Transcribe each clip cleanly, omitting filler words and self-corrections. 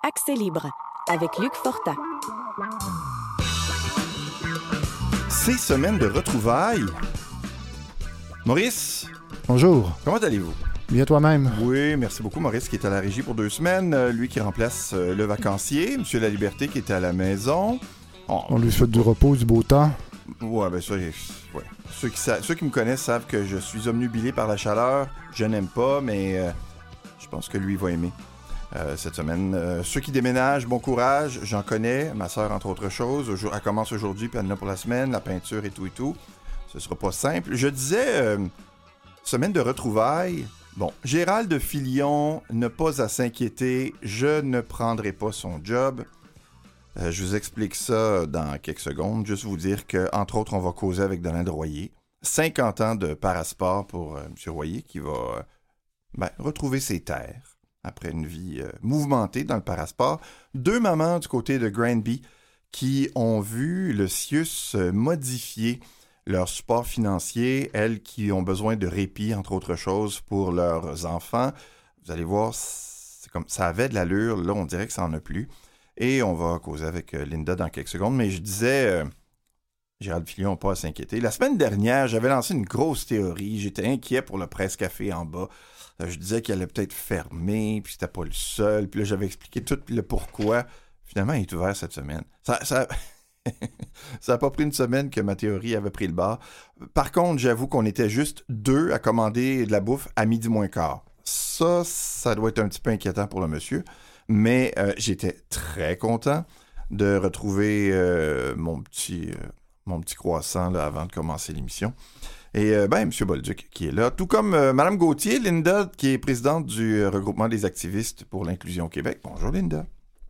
Accès libre avec Luc Fortin. Ces semaines de retrouvailles. Maurice. Bonjour. Comment allez-vous? Bien toi-même. Oui, merci beaucoup. Maurice qui est à la régie pour 2 semaines. Lui qui remplace le vacancier. Monsieur La Liberté qui était à la maison. On lui souhaite du repos, du beau temps. Ouais, ben ça, ouais. Ceux qui me connaissent savent que je suis omnubilé par la chaleur. Je n'aime pas, mais je pense que lui va aimer cette semaine. Ceux qui déménagent, bon courage. J'en connais. Ma sœur, entre autres choses. Elle commence aujourd'hui, puis elle en a pour la semaine. La peinture et tout. Ce sera pas simple. Je disais, semaine de retrouvailles. Bon, Gérald Filion n'a pas à s'inquiéter. Je ne prendrai pas son job. Je vous explique ça dans quelques secondes. Juste vous dire qu'entre autres, on va causer avec Donald Royer. 50 ans de parasport pour M. Royer qui va retrouver ses terres après une vie mouvementée dans le parasport. 2 mamans du côté de Granby qui ont vu le CIUS modifier leur support financier, elles qui ont besoin de répit, entre autres choses, pour leurs enfants. Vous allez voir, c'est comme ça avait de l'allure. Là, on dirait que ça n'en a plus. Et on va causer avec Linda dans quelques secondes. Mais je disais, Gérald Filion n'a pas à s'inquiéter. La semaine dernière, j'avais lancé une grosse théorie. J'étais inquiet pour le Presse-Café en bas. Je disais qu'il allait peut-être fermer, puis c'était pas le seul. Puis là, j'avais expliqué tout le pourquoi. Finalement, il est ouvert cette semaine. Ça n'a pas pris une semaine que ma théorie avait pris le bord. Par contre, j'avoue qu'on était juste 2 à commander de la bouffe à 12:15. Ça doit être un petit peu inquiétant pour le monsieur. Mais j'étais très content de retrouver mon petit croissant là, avant de commencer l'émission. Et M. Bolduc qui est là, tout comme Mme Gauthier, Linda, qui est présidente du regroupement des activistes pour l'inclusion au Québec. Bonjour, Linda.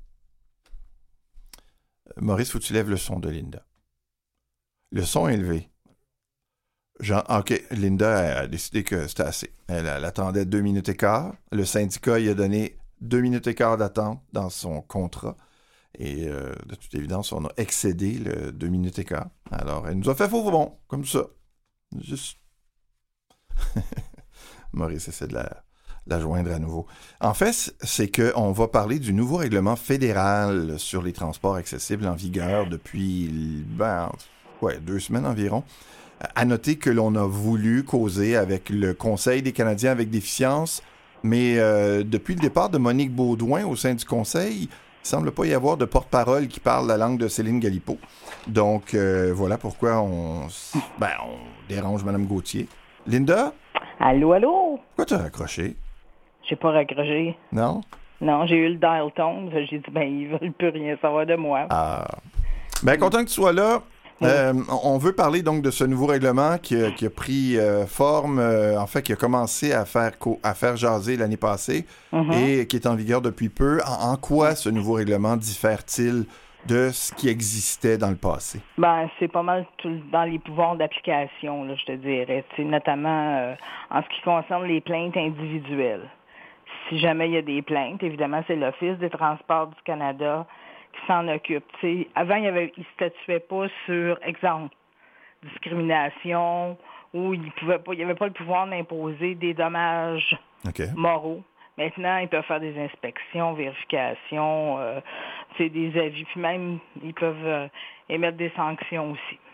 Maurice, faut que tu lèves le son de Linda. Le son est élevé. OK, Linda a décidé que c'était assez. Elle attendait 2 minutes et quart. Le syndicat lui a donné 2 minutes et quart d'attente dans son contrat. Et de toute évidence, on a excédé le 2 minutes et quart. Alors, elle nous a fait faux bon, comme ça. Juste. Maurice essaie de la joindre à nouveau. En fait, c'est qu'on va parler du nouveau règlement fédéral sur les transports accessibles en vigueur depuis 2 semaines environ. À noter que l'on a voulu causer avec le Conseil des Canadiens avec déficience, mais depuis le départ de Monique Baudouin au sein du Conseil, il ne semble pas y avoir de porte-parole qui parle la langue de Céline Galipeau. Donc, voilà pourquoi on dérange Mme Gauthier. Linda? Allô, allô? Pourquoi tu as raccroché? J'ai pas raccroché. Non? Non, j'ai eu le dial tone. J'ai dit, ils veulent plus rien savoir de moi. Ah. Content que tu sois là. On veut parler donc de ce nouveau règlement qui a pris forme, qui a commencé à faire jaser l'année passée et qui est en vigueur depuis peu. En quoi ce nouveau règlement diffère-t-il de ce qui existait dans le passé? C'est pas mal dans les pouvoirs d'application, là, je te dirais. Notamment en ce qui concerne les plaintes individuelles. Si jamais il y a des plaintes, évidemment, c'est l'Office des transports du Canada qui s'en occupe. Avant, il ne statuait pas sur, exemple, discrimination, ou il n'y avait pas le pouvoir d'imposer des dommages moraux. Maintenant, ils peuvent faire des inspections, vérifications, des avis, puis même, ils peuvent émettre des sanctions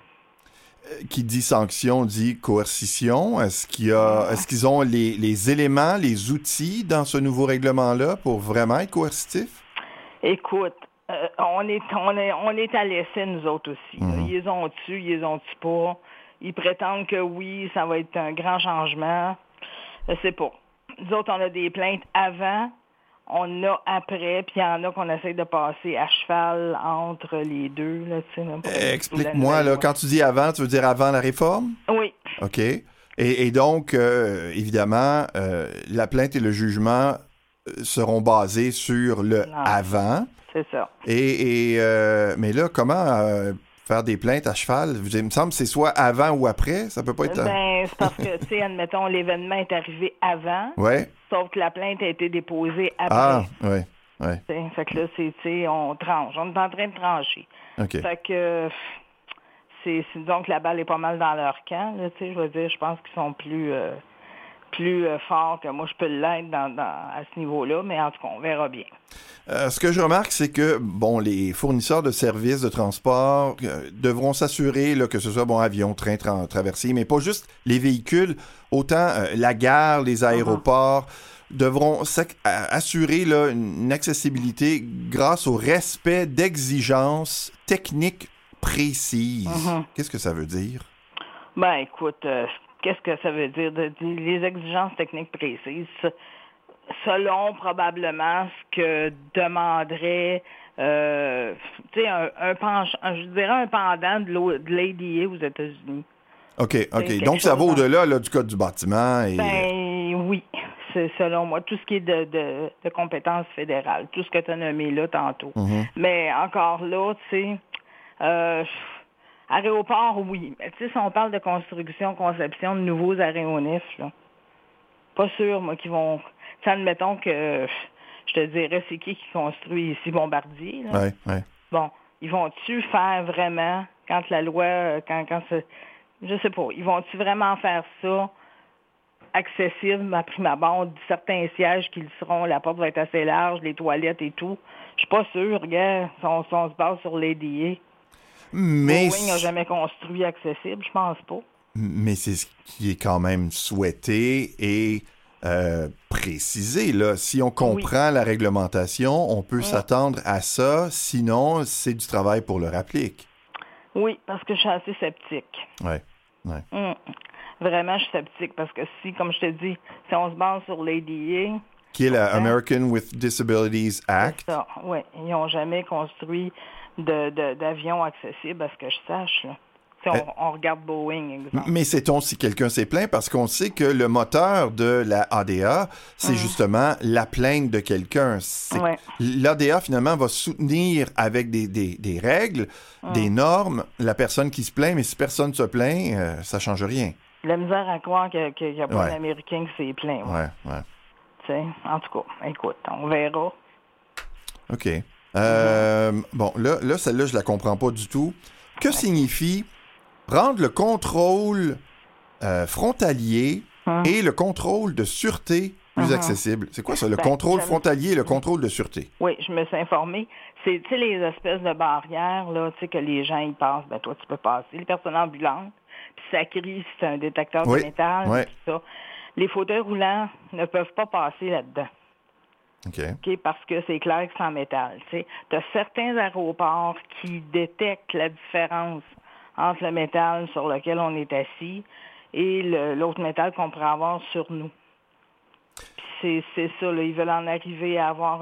aussi. Qui dit sanction dit coercition. Est-ce qu'ils ont les éléments, les outils dans ce nouveau règlement-là pour vraiment être coercitifs? Écoute, on est à l'essai, nous autres aussi. Ils les ont-tu, ils les ont-tu pas? Ils prétendent que oui, ça va être un grand changement. Je sais pas. Nous autres, on a des plaintes avant, on a après, puis il y en a qu'on essaie de passer à cheval entre les deux. Là, explique-moi, là, quand tu dis avant, tu veux dire avant la réforme? Oui. OK. Et donc, évidemment, la plainte et le jugement seront basés sur le avant. C'est ça. Mais là, comment faire des plaintes à cheval? Il me semble que c'est soit avant ou après. Ça peut pas être... c'est parce que, admettons, l'événement est arrivé avant. Ouais. Sauf que la plainte a été déposée après. Ah, oui. Fait que là, on tranche. On est en train de trancher. OK. Fait que... donc, la balle est pas mal dans leur camp. Là, je veux dire, je pense qu'ils sont plus... plus fort que moi je peux l'être à ce niveau-là, mais en tout cas, on verra bien. Ce que je remarque, c'est que bon, les fournisseurs de services de transport devront s'assurer là, que ce soit avion, train, traversier, mais pas juste les véhicules, autant la gare, les aéroports devront assurer là, une accessibilité grâce au respect d'exigences techniques précises. Qu'est-ce que ça veut dire? Ben écoute, qu'est-ce que ça veut dire? Les exigences techniques précises, selon probablement ce que demanderait je dirais un pendant de l'ADA aux États-Unis. OK. Donc, ça va au-delà là, du code du bâtiment. Et... Ben oui, c'est selon moi. Tout ce qui est de compétences fédérales, tout ce que tu as nommé là tantôt. Mais encore là, tu sais, aéroport, oui. Mais tu sais, si on parle de conception de nouveaux aéronefs, là, pas sûr, moi, qu'ils vont... Admettons que, je te dirais, c'est qui construit ici Bombardier, là? Ouais. Bon, ils vont-tu faire vraiment, quand la loi, quand c'est... Je sais pas, ils vont-tu vraiment faire ça accessible à prime abord, certains sièges qui le seront, la porte va être assez large, les toilettes et tout. Je suis pas sûre, regarde, si on se base sur l'ADA. Mais Boeing n'a jamais construit accessible, je pense pas. Mais c'est ce qui est quand même souhaité et précisé. Là. Si on comprend la réglementation, on peut s'attendre à ça. Sinon, c'est du travail pour le applique. Oui, parce que je suis assez sceptique. Ouais. Vraiment, je suis sceptique parce que si, comme je te dis, si on se base sur l'ADA... Qui est la American with Disabilities Act. C'est ça, oui. Ils n'ont jamais construit d'avion accessible, à ce que je sache. Là. On regarde Boeing, exemple. Mais sait-on si quelqu'un s'est plaint? Parce qu'on sait que le moteur de la ADA, c'est justement la plainte de quelqu'un. L'ADA, finalement, va soutenir avec des règles, des normes, la personne qui se plaint, mais si personne ne se plaint, ça ne change rien. La misère à croire qu'il n'y a pas d'Américain qui s'est plaint. Ouais. En tout cas, écoute, on verra. OK. Bon, là, celle-là, je la comprends pas du tout. Que signifie rendre le contrôle frontalier et le contrôle de sûreté plus accessible? C'est quoi ça, le contrôle frontalier et le contrôle de sûreté? Oui, je me suis informée. C'est, tu sais, les espèces de barrières, là, tu sais, que les gens, ils passent, ben toi, tu peux passer. Les personnes ambulantes, puis ça crie si c'est un détecteur de métal, tout ça. Les fauteuils roulants ne peuvent pas passer là-dedans. OK, parce que c'est clair que c'est en métal. Tu as certains aéroports qui détectent la différence entre le métal sur lequel on est assis et l'autre métal qu'on pourrait avoir sur nous. Puis c'est ça, là, ils veulent en arriver à avoir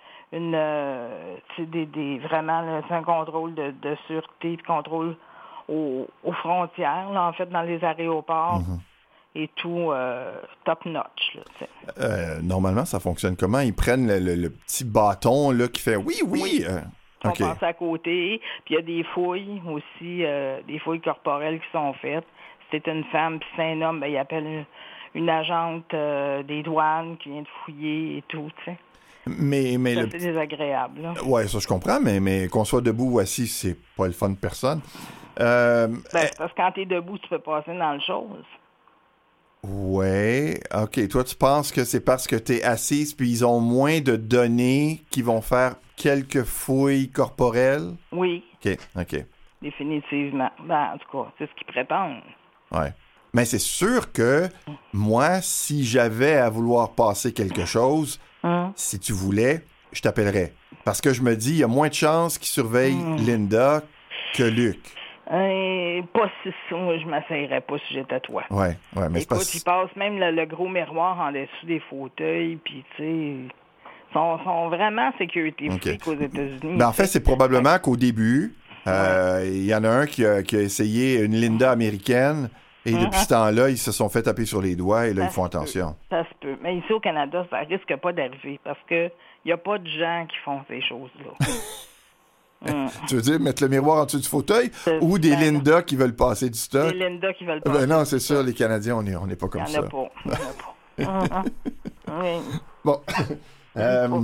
vraiment là, c'est un contrôle de sûreté, de contrôle aux frontières, là, en fait, dans les aéroports. Et tout top-notch. Normalement, ça fonctionne comment? Ils prennent le petit bâton là, qui fait oui. On passe à côté. Puis il y a des fouilles aussi, des fouilles corporelles qui sont faites. Si c'est une femme puis c'est un homme, ben, il appelle une agente des douanes qui vient de fouiller et tout. T'sais. Mais c'est désagréable. Oui, ça je comprends, mais qu'on soit debout ou assis, c'est pas le fun de personne. Parce que quand t'es debout, tu peux passer dans le chose. Ouais, OK. Toi, tu penses que c'est parce que tu es assise puis ils ont moins de données qui vont faire quelques fouilles corporelles? Oui. OK. Définitivement. En tout cas, c'est ce qu'ils prétendent. Ouais. Mais c'est sûr que moi, si j'avais à vouloir passer quelque chose, si tu voulais, je t'appellerais. Parce que je me dis, il y a moins de chances qu'ils surveillent Linda que Luc. Pas si ça, je m'asseyerais pas si j'étais toi. Ouais, mais écoute, ils passent même le gros miroir en dessous des fauteuils, puis tu sais, sont vraiment sécurité freak aux États-Unis. Ben, en fait, c'est probablement qu'au début, il y en a un qui a essayé une Linda américaine, et depuis ce temps-là, ils se sont fait taper sur les doigts, et là, ils font attention. Ça se peut. Mais ici, au Canada, ça risque pas d'arriver, parce que il n'y a pas de gens qui font ces choses-là. Tu veux dire mettre le miroir en dessous du fauteuil ou des Linda qui veulent passer du stock? Des Linda qui veulent passer. Ben non, c'est sûr, les Canadiens, on n'est pas comme ça. Il n'y en a pas. Bon.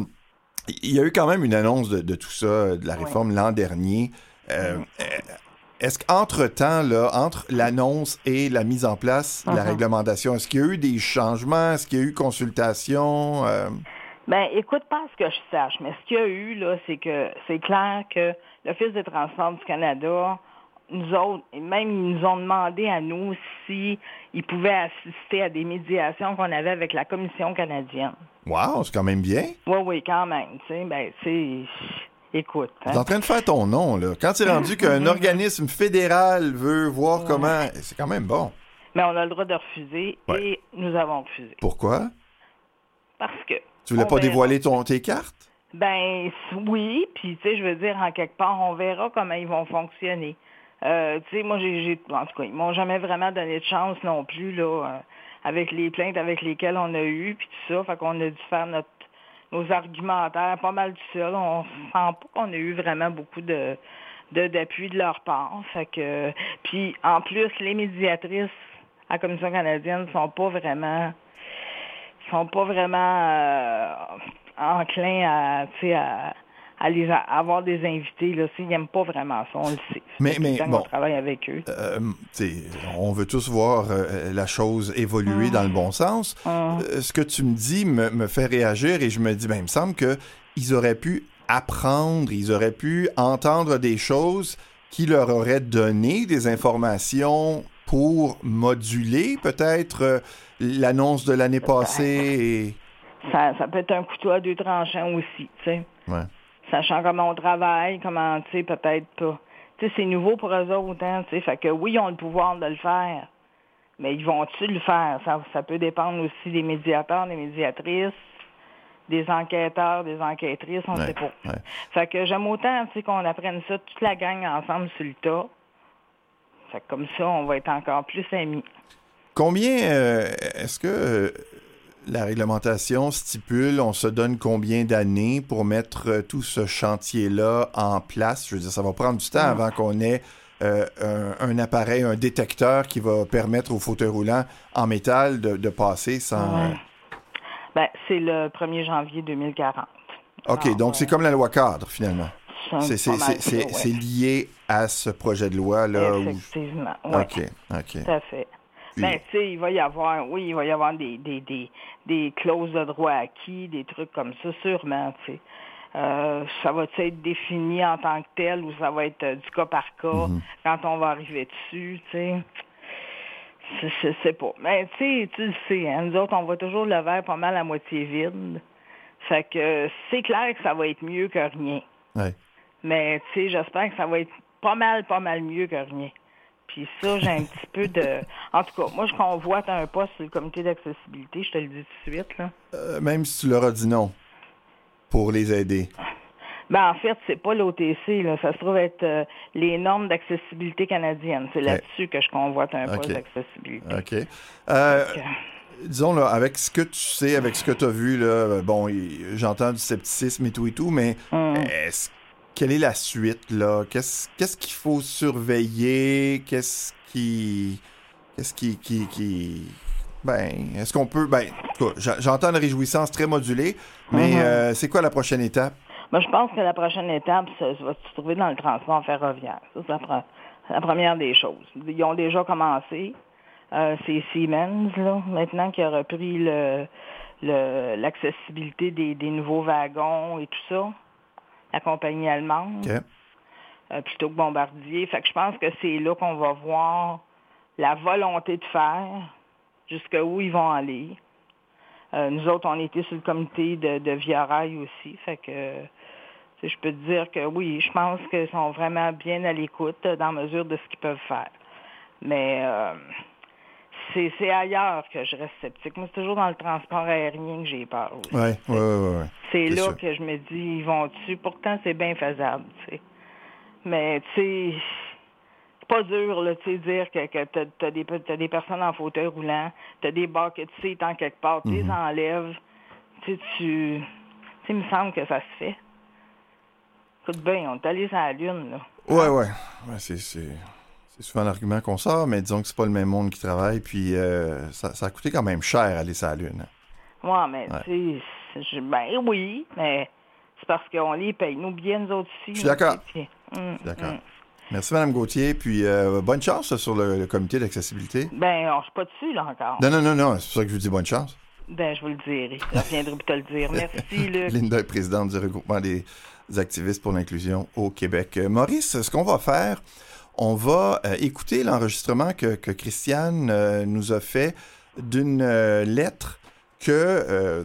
Il y a eu quand même une annonce de tout ça, de la réforme l'an dernier. est-ce qu'entre-temps, là, entre l'annonce et la mise en place de la réglementation, est-ce qu'il y a eu des changements? Est-ce qu'il y a eu consultation? Ben, écoute, pas ce que je sache, mais ce qu'il y a eu, là, c'est que c'est clair que l'Office des transports du Canada, nous autres, et même ils nous ont demandé à nous si ils pouvaient assister à des médiations qu'on avait avec la Commission canadienne. Wow, c'est quand même bien. Oui, quand même. Tu sais, ben, c'est... Écoute. Tu es en train de faire ton nom, là. Quand c'est rendu qu'un organisme fédéral veut voir comment... C'est quand même bon. Mais on a le droit de refuser et nous avons refusé. Pourquoi? Parce que... Tu voulais pas dévoiler tes cartes? Ben oui, puis tu sais, je veux dire, en quelque part, on verra comment ils vont fonctionner. Tu sais, moi, en tout cas, ils m'ont jamais vraiment donné de chance non plus, là, avec les plaintes avec lesquelles on a eu, puis tout ça. Fait qu'on a dû faire nos argumentaires pas mal tout seul. On sent pas qu'on a eu vraiment beaucoup d'appui de leur part. Fait que, puis en plus, les médiatrices à la Commission canadienne sont pas vraiment enclins à avoir des invités. Là, ils n'aiment pas vraiment ça, on le sait. Mais bon, on travaille avec eux. On veut tous voir la chose évoluer dans le bon sens. Ce que tu me dis me fait réagir et je me dis, il me semble qu'ils auraient pu apprendre, ils auraient pu entendre des choses qui leur auraient donné des informations pour moduler peut-être l'annonce de l'année passée. Ça peut être un couteau à deux tranchants aussi, tu sais. Ouais. Sachant comment on travaille, comment, tu sais, peut-être pas. Tu sais, c'est nouveau pour eux autres, hein, tu sais. Fait que oui, ils ont le pouvoir de le faire. Mais ils vont-tu le faire? Ça peut dépendre aussi des médiateurs, des médiatrices, des enquêteurs, des enquêtrices, on ne sait pas. Ouais. Fait que j'aime autant, tu sais, qu'on apprenne ça, toute la gang ensemble sur le tas. Fait que comme ça, on va être encore plus amis. Combien, est-ce que la réglementation stipule, on se donne combien d'années pour mettre tout ce chantier-là en place? Je veux dire, ça va prendre du temps avant qu'on ait un appareil, un détecteur qui va permettre aux fauteuils roulants en métal de passer sans... Ben, c'est le 1er janvier 2040. OK, alors, donc c'est comme la loi cadre, finalement. C'est lié à ce projet de loi-là. Effectivement, oui. OK. Tout à fait. Ben, tu sais, il va y avoir des clauses de droit acquis, des trucs comme ça, sûrement, tu sais. Ça va être défini en tant que tel ou ça va être du cas par cas quand on va arriver dessus, tu sais. Je sais pas. Mais tu le sais, hein, nous autres, on voit toujours le verre pas mal à moitié vide. Fait que c'est clair que ça va être mieux que rien. Ouais. Mais tu sais, j'espère que ça va être pas mal mieux que rien. Puis ça, j'ai un petit peu de... En tout cas, moi, je convoite un poste sur le comité d'accessibilité, je te le dis tout de suite, là. Même si tu leur as dit non, pour les aider. Ben, en fait, c'est pas l'OTC, là. Ça se trouve être les normes d'accessibilité canadiennes. C'est là-dessus que je convoite un poste d'accessibilité. OK. Disons, là, avec ce que tu sais, avec ce que tu as vu, là, bon, j'entends du scepticisme et tout, mais quelle est la suite, là? Qu'est-ce qu'il faut surveiller? Qu'est-ce qui... Ben, est-ce qu'on peut... Ben, en tout cas, j'entends une réjouissance très modulée, mais c'est quoi la prochaine étape? Ben, je pense que la prochaine étape, ça va se trouver dans le transport ferroviaire. Ça, c'est la première des choses. Ils ont déjà commencé. C'est Siemens, là, maintenant, qui a repris l'accessibilité des nouveaux wagons et tout ça. La compagnie allemande. Plutôt que Bombardier. Fait que je pense que c'est là qu'on va voir la volonté de faire, jusqu'où ils vont aller. Nous autres, on était sur le comité de Via Rail aussi. Fait que je peux te dire que oui, je pense qu'ils sont vraiment bien à l'écoute dans mesure de ce qu'ils peuvent faire. Mais c'est ailleurs que je reste sceptique. Moi, c'est toujours dans le transport aérien que j'ai peur aussi. Ouais. C'est là que je me dis, ils vont dessus. Pourtant, c'est bien faisable, tu sais. Mais, tu sais, c'est pas dur, là, tu sais, dire que t'as des personnes en fauteuil roulant, t'as des bucket seats en quelque part, tu les enlèves. Tu sais, il me semble que ça se fait. Écoute bien, on est allé sur la Lune, là. Ouais, c'est souvent l'argument qu'on sort, mais disons que c'est pas le même monde qui travaille, puis ça a coûté quand même cher aller sur la Lune. Ouais, mais tu sais, ben oui, mais c'est parce qu'on les paye. Nous bien, nous autres aussi. Je suis d'accord. D'accord. Merci, Mme Gauthier. Puis, bonne chance sur le comité d'accessibilité. Ben, je suis pas dessus, là, encore. Non. C'est pour ça que je vous dis bonne chance. Ben, je vous le dirai. Je reviendrai pour te le dire. Merci, Luc. Linda est présidente du regroupement des activistes pour l'inclusion au Québec. Maurice, ce qu'on va faire, on va écouter l'enregistrement que Christiane nous a fait d'une lettre que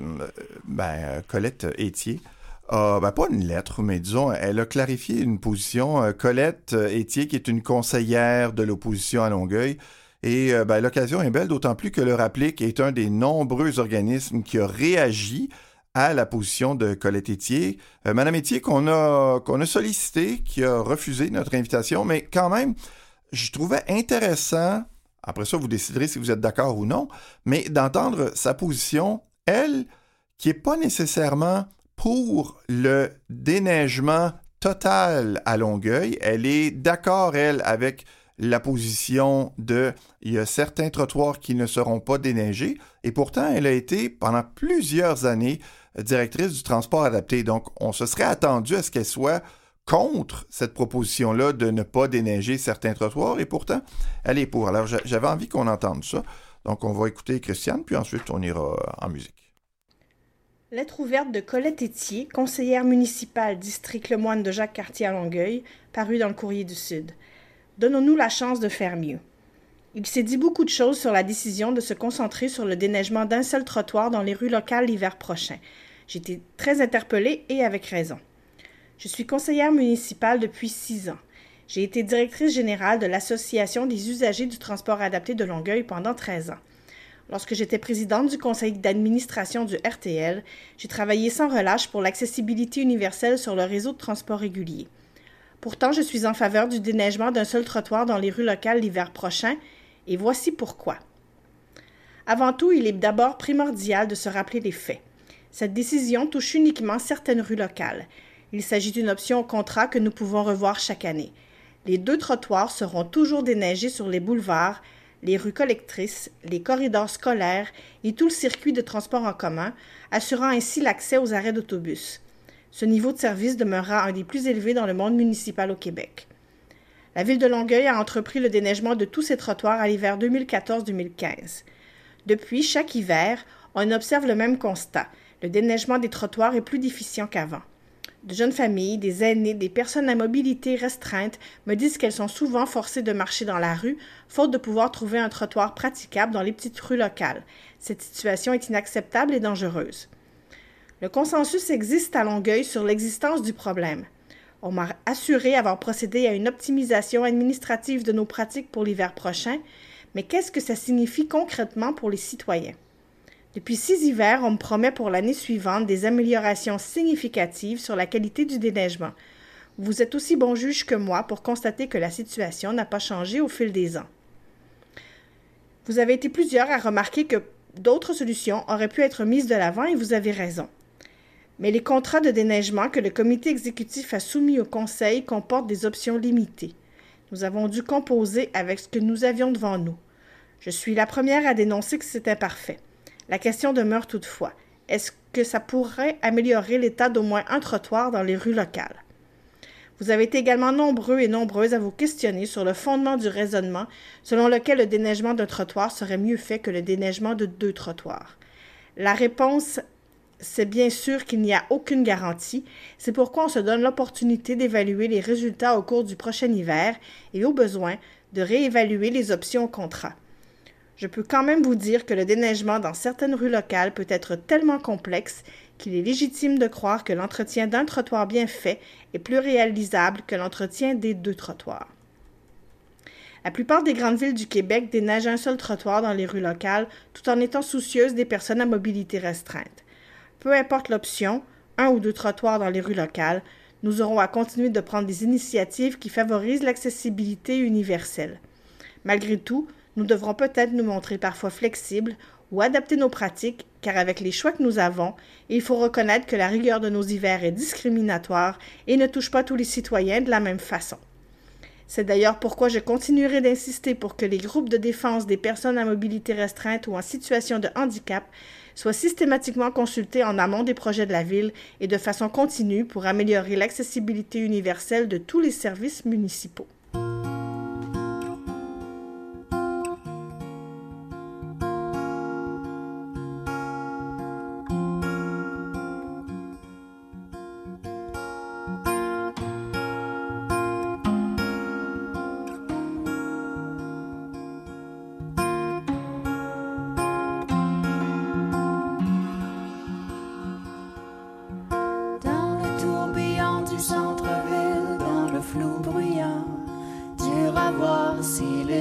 Colette Étier pas une lettre, mais disons, elle a clarifié une position. Colette Étier, qui est une conseillère de l'opposition à Longueuil, et l'occasion est belle, d'autant plus que le Rappliq est un des nombreux organismes qui a réagi à la position de Colette Étier. Madame Étier, qu'on a sollicité, qui a refusé notre invitation, mais quand même, je trouvais intéressant, après ça, vous déciderez si vous êtes d'accord ou non, mais d'entendre sa position, elle, qui n'est pas nécessairement pour le déneigement total à Longueuil. Elle est d'accord, elle, avec la position il y a certains trottoirs qui ne seront pas déneigés, et pourtant, elle a été, pendant plusieurs années, directrice du transport adapté. Donc, on se serait attendu à ce qu'elle soit contre cette proposition-là de ne pas déneiger certains trottoirs, et pourtant, elle est pour. Alors, j'avais envie qu'on entende ça. Donc, on va écouter Christiane, puis ensuite, on ira en musique. Lettre ouverte de Colette Étier, conseillère municipale district Lemoine de Jacques-Cartier à Longueuil, parue dans le Courrier du Sud. Donnons-nous la chance de faire mieux. Il s'est dit beaucoup de choses sur la décision de se concentrer sur le déneigement d'un seul trottoir dans les rues locales l'hiver prochain. J'ai été très interpellée et avec raison. Je suis conseillère municipale depuis 6 ans. J'ai été directrice générale de l'Association des usagers du transport adapté de Longueuil pendant 13 ans. Lorsque j'étais présidente du conseil d'administration du RTL, j'ai travaillé sans relâche pour l'accessibilité universelle sur le réseau de transport régulier. Pourtant, je suis en faveur du déneigement d'un seul trottoir dans les rues locales l'hiver prochain, et voici pourquoi. Avant tout, il est d'abord primordial de se rappeler les faits. Cette décision touche uniquement certaines rues locales. Il s'agit d'une option au contrat que nous pouvons revoir chaque année. Les 2 trottoirs seront toujours déneigés sur les boulevards, les rues collectrices, les corridors scolaires et tout le circuit de transport en commun, assurant ainsi l'accès aux arrêts d'autobus. Ce niveau de service demeurera un des plus élevés dans le monde municipal au Québec. La Ville de Longueuil a entrepris le déneigement de tous ses trottoirs à l'hiver 2014-2015. Depuis, chaque hiver, on observe le même constat. Le déneigement des trottoirs est plus déficient qu'avant. De jeunes familles, des aînés, des personnes à mobilité restreinte me disent qu'elles sont souvent forcées de marcher dans la rue, faute de pouvoir trouver un trottoir praticable dans les petites rues locales. Cette situation est inacceptable et dangereuse. Le consensus existe à Longueuil sur l'existence du problème. On m'a assuré avoir procédé à une optimisation administrative de nos pratiques pour l'hiver prochain, mais qu'est-ce que ça signifie concrètement pour les citoyens? Depuis 6 hivers, on me promet pour l'année suivante des améliorations significatives sur la qualité du déneigement. Vous êtes aussi bon juge que moi pour constater que la situation n'a pas changé au fil des ans. Vous avez été plusieurs à remarquer que d'autres solutions auraient pu être mises de l'avant et vous avez raison. Mais les contrats de déneigement que le comité exécutif a soumis au Conseil comportent des options limitées. Nous avons dû composer avec ce que nous avions devant nous. Je suis la première à dénoncer que c'est imparfait. La question demeure toutefois, est-ce que ça pourrait améliorer l'état d'au moins un trottoir dans les rues locales? Vous avez été également nombreux et nombreuses à vous questionner sur le fondement du raisonnement selon lequel le déneigement d'un trottoir serait mieux fait que le déneigement de 2 trottoirs. La réponse, c'est bien sûr qu'il n'y a aucune garantie. C'est pourquoi on se donne l'opportunité d'évaluer les résultats au cours du prochain hiver et, au besoin, de réévaluer les options au contrat. Je peux quand même vous dire que le déneigement dans certaines rues locales peut être tellement complexe qu'il est légitime de croire que l'entretien d'un trottoir bien fait est plus réalisable que l'entretien des 2 trottoirs. La plupart des grandes villes du Québec déneigent un seul trottoir dans les rues locales tout en étant soucieuses des personnes à mobilité restreinte. Peu importe l'option, 1 ou 2 trottoirs dans les rues locales, nous aurons à continuer de prendre des initiatives qui favorisent l'accessibilité universelle. Malgré tout, nous devrons peut-être nous montrer parfois flexibles ou adapter nos pratiques, car avec les choix que nous avons, il faut reconnaître que la rigueur de nos hivers est discriminatoire et ne touche pas tous les citoyens de la même façon. C'est d'ailleurs pourquoi je continuerai d'insister pour que les groupes de défense des personnes à mobilité restreinte ou en situation de handicap soient systématiquement consultés en amont des projets de la Ville et de façon continue pour améliorer l'accessibilité universelle de tous les services municipaux.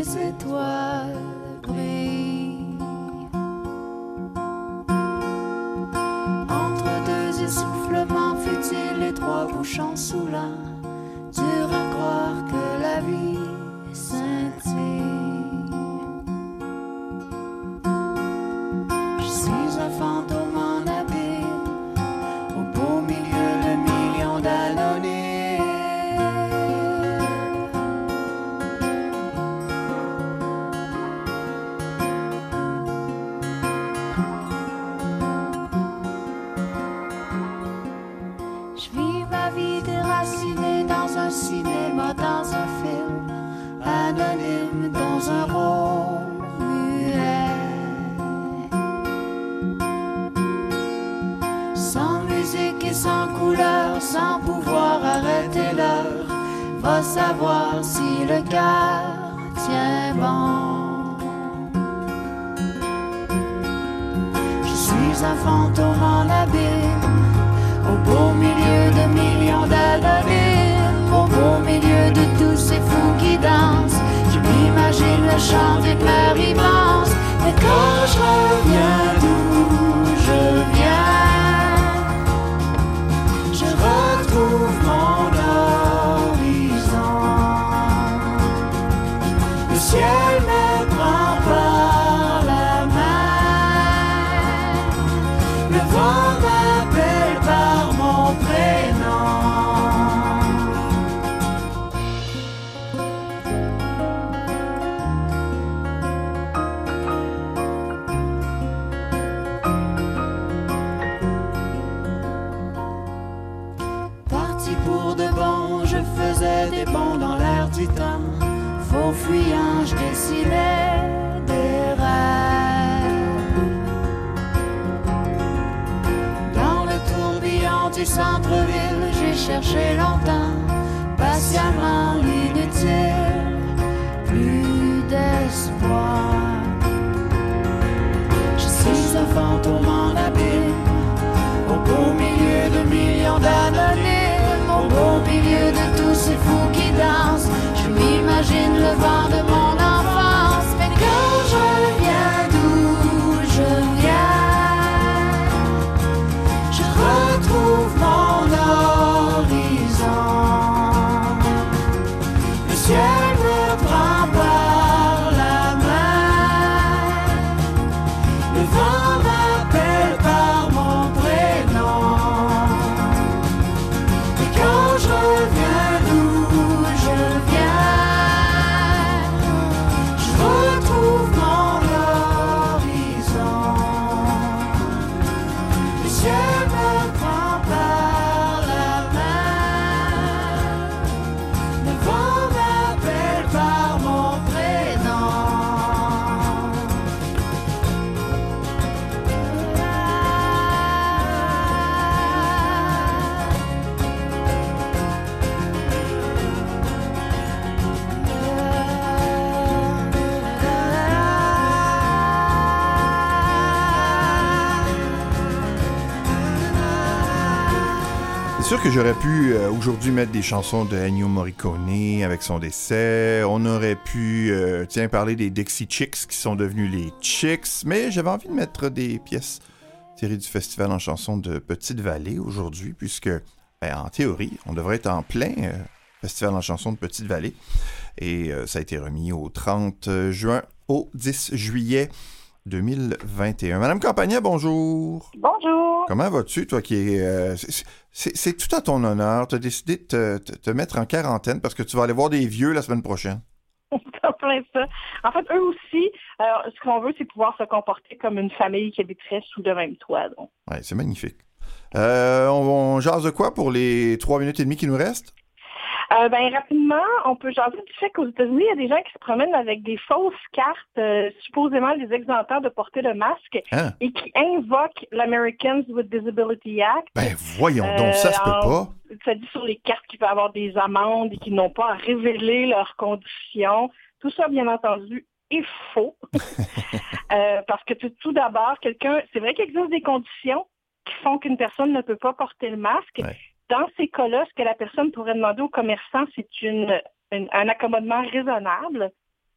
les étoiles brillent. Entre deux essoufflements futiles et trois bouchons saoulants, dur à croire que la vie scintille. Je suis un fantôme en abîme, au beau milieu de millions d'anonymes. Je vis ma vie déracinée dans un cinéma, dans un film anonyme, dans un rôle muet. Sans musique et sans couleur, sans pouvoir arrêter l'heure, va savoir si le cœur tient bon. Je suis un fantôme en abîme, au beau milieu de millions d'anonymes, au beau milieu de tous ces fous qui dansent. Je m'imagine le chant d'une mer immense, mais quand je reviens d'où je viens, je retrouve mon horizon. Le ciel me prend par la main, le vent m'appelle par mon prénom. Parti pour de bon, je faisais des bonds dans l'air du temps. Faux fuyant, je dessinais des rêves. Dans le tourbillon du centre-ville, j'ai cherché longtemps, patiemment l'inutile, plus d'espoir. Je suis un fantôme en abîme, au beau milieu de millions d'anonymes, au beau milieu de tous ces fous qui dansent. Je m'imagine le vent de mon enfance, mais quand je reviens d'où je viens, je retrouve mon horizon. Le ciel me prend par la main, le vent m'appelle par mon prénom. Et quand je reviens d'où je viens, je retrouve mon horizon. Le ciel me prend par la main, le vent m'appelle par mon prénom. C'est sûr que j'aurais pu aujourd'hui mettre des chansons de Ennio Morricone avec son décès. On aurait pu, parler des Dixie Chicks qui sont devenus les Chicks. Mais j'avais envie de mettre des pièces tirées du festival en chansons de Petite-Vallée aujourd'hui, puisque, en théorie, on devrait être en plein festival en chansons de Petite-Vallée. Et ça a été remis au 30 juin au 10 juillet 2021. Madame Campagna, bonjour. Bonjour. Comment vas-tu, toi qui es... c'est tout à ton honneur. Tu as décidé de te mettre en quarantaine parce que tu vas aller voir des vieux la semaine prochaine. C'est en plein ça. En fait, eux aussi, alors, ce qu'on veut, c'est pouvoir se comporter comme une famille qui habiterait sous le même toit. Donc. Oui, c'est magnifique. On jase de quoi pour les 3 minutes et demie qui nous restent? Rapidement, on peut jaser du fait qu'aux États-Unis, il y a des gens qui se promènent avec des fausses cartes, supposément les exempteurs de porter le masque, et qui invoquent l'Americans with Disability Act. Ben voyons donc, ça se peut pas. Ça dit sur les cartes qu'il peut y avoir des amendes et qu'ils n'ont pas à révéler leurs conditions. Tout ça, bien entendu, est faux. Parce que tout d'abord, c'est vrai qu'il existe des conditions qui font qu'une personne ne peut pas porter le masque. Ouais. Dans ces cas-là, ce que la personne pourrait demander au commerçant, c'est un accommodement raisonnable.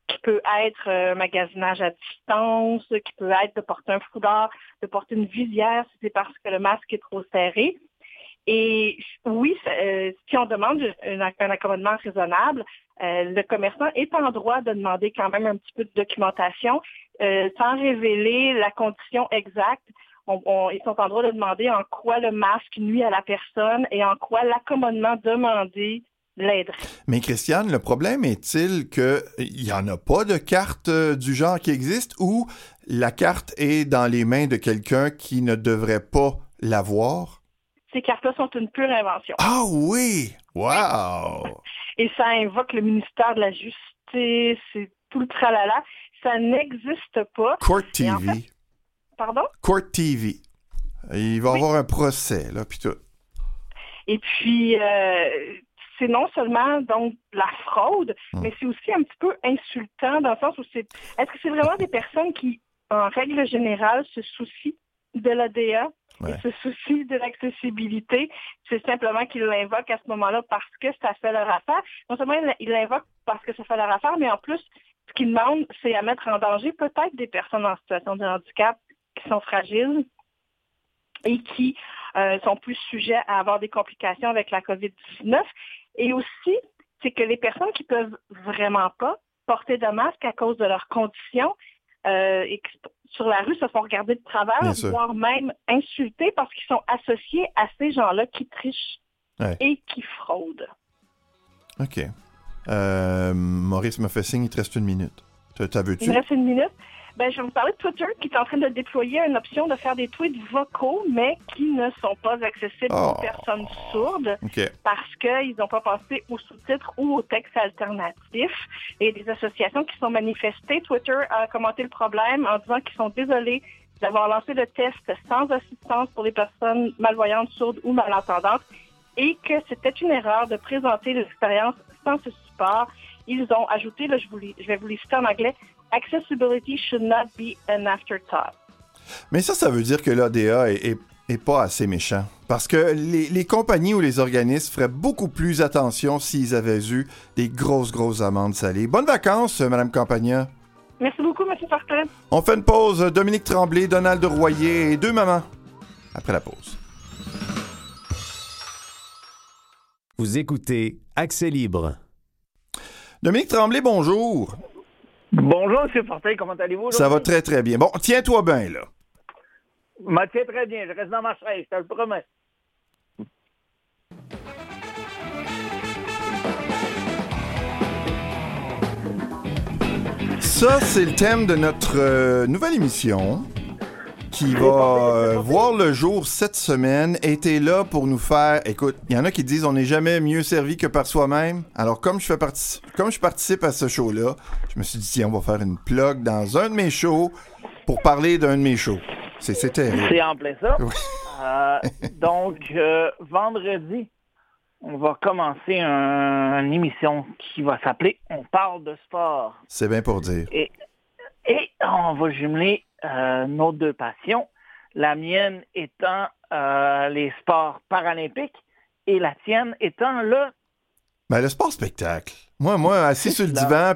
qui peut être magasinage à distance, qui peut être de porter un foulard, de porter une visière si c'est parce que le masque est trop serré. Et oui, si on demande un accommodement raisonnable, le commerçant est en droit de demander quand même un petit peu de documentation sans révéler la condition exacte. Ils sont en droit de demander en quoi le masque nuit à la personne et en quoi l'accommodement demandé l'aiderait. Mais Christiane, le problème est-il qu'il n'y en a pas de carte du genre qui existe ou la carte est dans les mains de quelqu'un qui ne devrait pas l'avoir? Ces cartes-là sont une pure invention. Ah oui! Wow! Et ça invoque le ministère de la Justice, c'est tout le tralala. Ça n'existe pas. Court TV. Pardon? Court TV. Il va y avoir un procès, là, puis tout. Et puis, c'est non seulement donc la fraude, mais c'est aussi un petit peu insultant dans le sens où est-ce que c'est vraiment des personnes qui, en règle générale, se soucient de l'ADA et se soucient de l'accessibilité? C'est simplement qu'ils l'invoquent à ce moment-là parce que ça fait leur affaire. Non seulement ils l'invoquent parce que ça fait leur affaire, mais en plus, ce qu'ils demandent, c'est à mettre en danger peut-être des personnes en situation de handicap qui sont fragiles et qui sont plus sujets à avoir des complications avec la COVID-19. Et aussi, c'est que les personnes qui peuvent vraiment pas porter de masque à cause de leurs conditions et qui, sur la rue, se font regarder de travers, voire même insultés parce qu'ils sont associés à ces gens-là qui trichent et qui fraudent. OK. Maurice me fait signe, il te reste 1 minute. T'as vu-tu? Il me reste 1 minute. Ben, je vais vous parler de Twitter qui est en train de déployer une option de faire des tweets vocaux, mais qui ne sont pas accessibles aux personnes sourdes parce qu'ils n'ont pas passé aux sous-titres ou aux textes alternatifs. Et des associations qui sont manifestées, Twitter a commenté le problème en disant qu'ils sont désolés d'avoir lancé le test sans assistance pour les personnes malvoyantes, sourdes ou malentendantes et que c'était une erreur de présenter l'expérience sans ce support. Ils ont ajouté, là, je vais vous les citer en anglais, Accessibility should not be an afterthought. Mais ça veut dire que l'ADA est pas assez méchant. Parce que les compagnies ou les organismes feraient beaucoup plus attention s'ils avaient eu des grosses amendes salées. Bonnes vacances, Mme Campagna. Merci beaucoup, M. Fortin. On fait une pause. Dominique Tremblay, Donald Royer et 2 mamans. Après la pause. Vous écoutez Accès libre. Dominique Tremblay, bonjour. Bonjour, M. Fortin, comment allez-vous? Ça va très, très bien. Bon, tiens-toi bien, là. Je me tiens très bien, je reste dans ma chaise, je te le promets. Ça, c'est le thème de notre nouvelle émission qui va voir le jour cette semaine. Et t'es là pour nous faire... Écoute, il y en a qui disent on n'est jamais mieux servi que par soi-même. Alors, comme je participe à ce show-là, je me suis dit, tiens, on va faire une plug dans un de mes shows pour parler d'un de mes shows. C'est terrible. C'est en plein ça. Oui. Donc, vendredi, on va commencer une émission qui va s'appeler « On parle de sport ». C'est bien pour dire. Et on va jumeler nos 2 passions. La mienne étant les sports paralympiques et la tienne étant le... Ben, le sport-spectacle. Moi, assis sur le divan,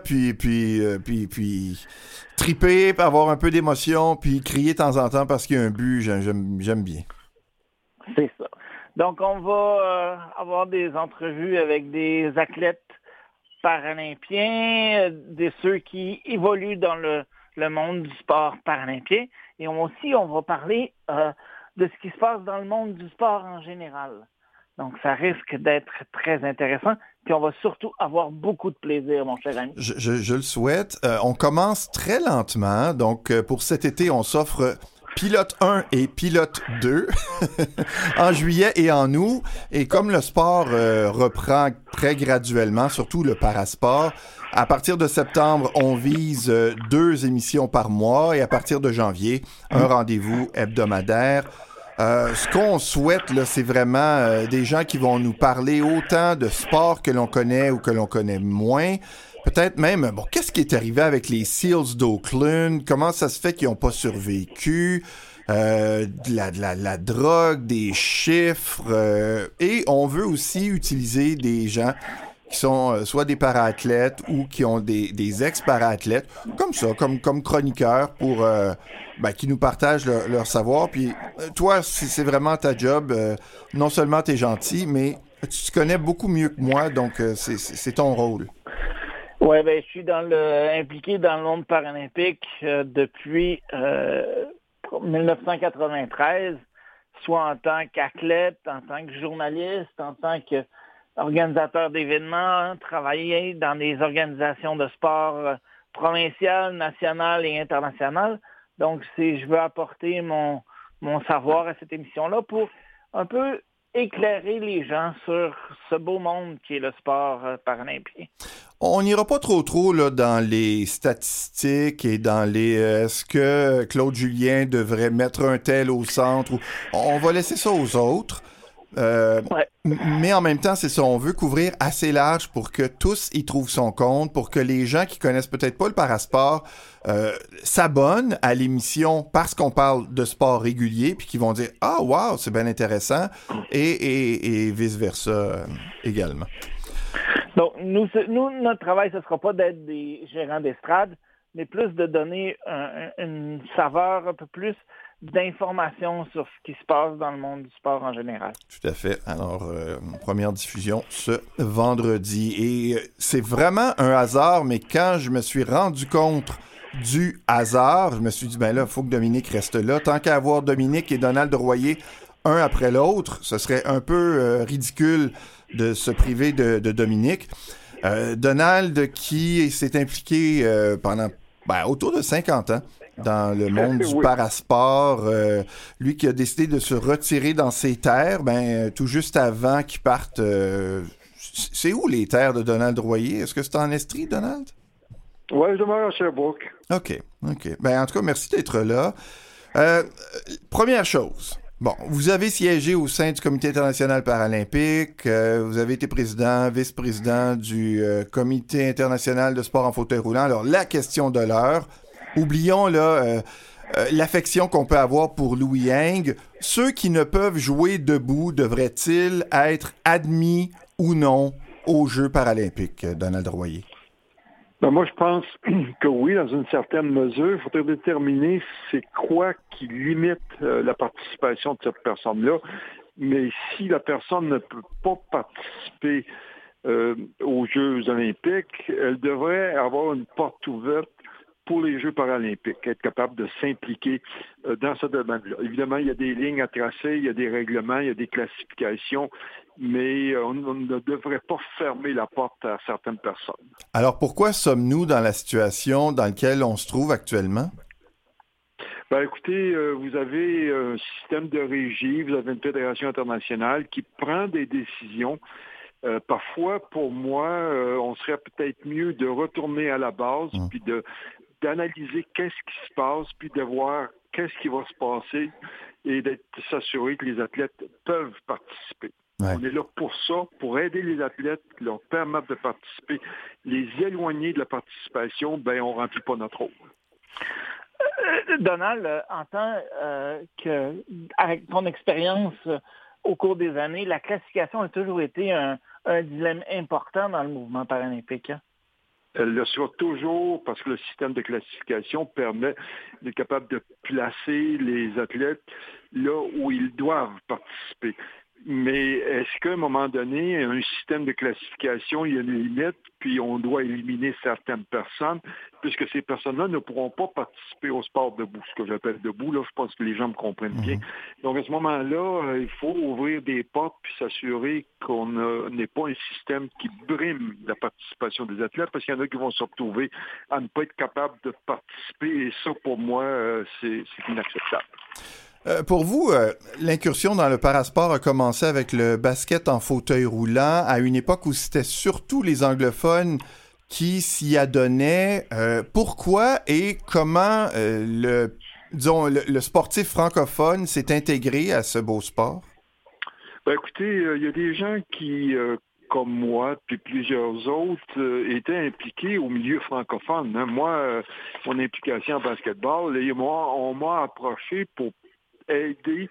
puis triper, puis avoir un peu d'émotion, puis crier de temps en temps parce qu'il y a un but, j'aime bien. C'est ça. Donc, on va avoir des entrevues avec des athlètes paralympiens, de ceux qui évoluent dans le monde du sport paralympien. Et on va parler de ce qui se passe dans le monde du sport en général. Donc, ça risque d'être très intéressant. Puis, on va surtout avoir beaucoup de plaisir, mon cher ami. Je le souhaite. On commence très lentement. Donc, pour cet été, on s'offre Pilote 1 et Pilote 2 en juillet et en août. Et comme le sport reprend très graduellement, surtout le parasport, à partir de septembre, on vise 2 émissions par mois et à partir de janvier, un rendez-vous hebdomadaire. Ce qu'on souhaite, là, c'est vraiment des gens qui vont nous parler autant de sport que l'on connaît ou que l'on connaît moins. Peut-être même, bon, qu'est-ce qui est arrivé avec les Seals d'Oakland? Comment ça se fait qu'ils n'ont pas survécu? De la drogue, des chiffres. Et on veut aussi utiliser des gens qui sont soit des para-athlètes ou qui ont des ex-para-athlètes, comme ça, comme chroniqueurs pour qui nous partagent leur savoir. Puis toi, c'est vraiment ta job. Non seulement tu es gentil, mais tu te connais beaucoup mieux que moi, donc c'est ton rôle. Oui, je suis impliqué dans le monde paralympique depuis 1993, soit en tant qu'athlète, en tant que journaliste, en tant qu'organisateur d'événements, travailler dans des organisations de sport provinciales, nationales et internationales. Donc, je veux apporter mon savoir à cette émission-là pour un peu éclairer les gens sur ce beau monde qui est le sport paralympien. On n'ira pas trop là, dans les statistiques et dans est-ce que Claude Julien devrait mettre un tel au centre. On va laisser ça aux autres. Mais en même temps, c'est ça, on veut couvrir assez large pour que tous y trouvent son compte, pour que les gens qui connaissent peut-être pas le parasport s'abonnent à l'émission parce qu'on parle de sport régulier, puis qui vont dire « Ah, wow, c'est bien intéressant » et vice-versa également. Donc, nous, notre travail, ce ne sera pas d'être des gérants d'estrade, mais plus de donner une saveur un peu plus d'informations sur ce qui se passe dans le monde du sport en général. Tout à fait. Alors, première diffusion ce vendredi. Et c'est vraiment un hasard, mais quand je me suis rendu compte du hasard, je me suis dit, là, il faut que Dominique reste là. Tant qu'à avoir Dominique et Donald Royer un après l'autre, ce serait un peu ridicule de se priver de Dominique. Donald qui s'est impliqué pendant autour de 50 ans dans le monde du parasport. Lui qui a décidé de se retirer dans ses terres, tout juste avant qu'il parte. C'est où les terres de Donald Royer? Est-ce que c'est en Estrie, Donald? Oui, je demeure à Sherbrooke. OK. En tout cas, merci d'être là. Première chose. Bon, vous avez siégé au sein du Comité international paralympique, vous avez été président, vice-président du Comité international de sport en fauteuil roulant. Alors, la question de l'heure, oublions là l'affection qu'on peut avoir pour Louis Heng. Ceux qui ne peuvent jouer debout devraient-ils être admis ou non aux Jeux paralympiques, Donald Royer? Moi, je pense que oui, dans une certaine mesure. Il faudrait déterminer c'est quoi qui limite la participation de cette personne-là. Mais si la personne ne peut pas participer aux Jeux olympiques, elle devrait avoir une porte ouverte pour les Jeux paralympiques, être capable de s'impliquer dans ce domaine-là. Évidemment, il y a des lignes à tracer, il y a des règlements, il y a des classifications, mais on ne devrait pas fermer la porte à certaines personnes. Alors, pourquoi sommes-nous dans la situation dans laquelle on se trouve actuellement? Écoutez, vous avez un système de régie, vous avez une fédération internationale qui prend des décisions. Parfois, pour moi, on serait peut-être mieux de retourner à la base, puis d'analyser qu'est-ce qui se passe, puis de voir qu'est-ce qui va se passer et de s'assurer que les athlètes peuvent participer. Ouais. On est là pour ça, pour aider les athlètes, leur permettre de participer. Les éloigner de la participation, on ne remplit pas notre rôle. Donald, en tant que, avec ton expérience au cours des années, la classification a toujours été un dilemme important dans le mouvement paralympique. Hein? Elle le sera toujours parce que le système de classification permet d'être capable de placer les athlètes là où ils doivent participer. Mais est-ce qu'à un moment donné, un système de classification, il y a une limite, puis on doit éliminer certaines personnes, puisque ces personnes-là ne pourront pas participer au sport debout, ce que j'appelle debout, là, je pense que les gens me comprennent bien. Donc à ce moment-là, il faut ouvrir des portes puis s'assurer qu'on n'ait pas un système qui brime la participation des athlètes, parce qu'il y en a qui vont se retrouver à ne pas être capables de participer, et ça, pour moi, c'est inacceptable. Pour vous, l'incursion dans le parasport a commencé avec le basket en fauteuil roulant à une époque où c'était surtout les anglophones qui s'y adonnaient. Pourquoi et comment le sportif francophone s'est intégré à ce beau sport? Écoutez, il y a des gens qui, comme moi, puis plusieurs autres, étaient impliqués au milieu francophone. Hein. Moi, mon implication en basketball, on m'a approché pour aider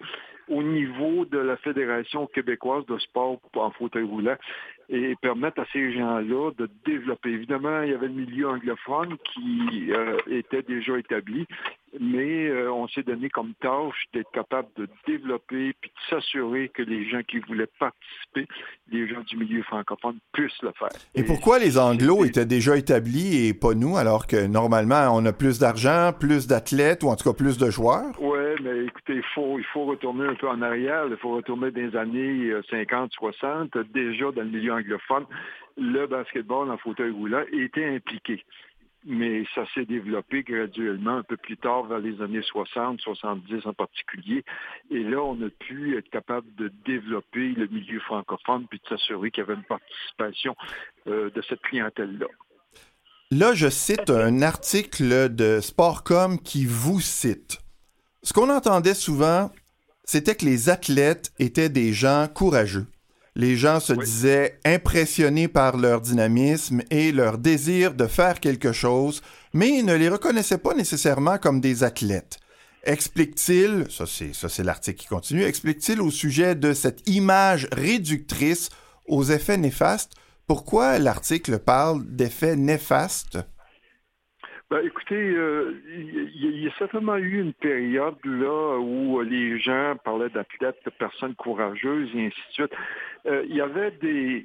au niveau de la Fédération québécoise de sport en fauteuil roulant et permettre à ces gens-là de développer. Évidemment, il y avait le milieu anglophone qui était déjà établi, mais on s'est donné comme tâche d'être capable de développer puis de s'assurer que les gens qui voulaient participer, les gens du milieu francophone, puissent le faire. Et pourquoi les Anglos étaient déjà établis et pas nous, alors que normalement, on a plus d'argent, plus d'athlètes, ou en tout cas plus de joueurs? Oui, mais écoutez, il faut retourner un peu en arrière. Il faut retourner dans les années 50, 60. Déjà, dans le milieu anglophone, le basketball en fauteuil roulant était impliqué. Mais ça s'est développé graduellement un peu plus tard, vers les années 60, 70 en particulier. Et là, on a pu être capable de développer le milieu francophone puis de s'assurer qu'il y avait une participation de cette clientèle-là. Là, je cite un article de Sportcom qui vous cite. Ce qu'on entendait souvent, c'était que les athlètes étaient des gens courageux. Les gens se disaient impressionnés par leur dynamisme et leur désir de faire quelque chose, mais ils ne les reconnaissaient pas nécessairement comme des athlètes. Explique-t-il, ça c'est l'article qui continue, explique-t-il au sujet de cette image réductrice aux effets néfastes? Pourquoi l'article parle d'effets néfastes? Ben, écoutez, il y a certainement eu une période là où les gens parlaient d'athlètes, de personnes courageuses et ainsi de suite. Il y avait des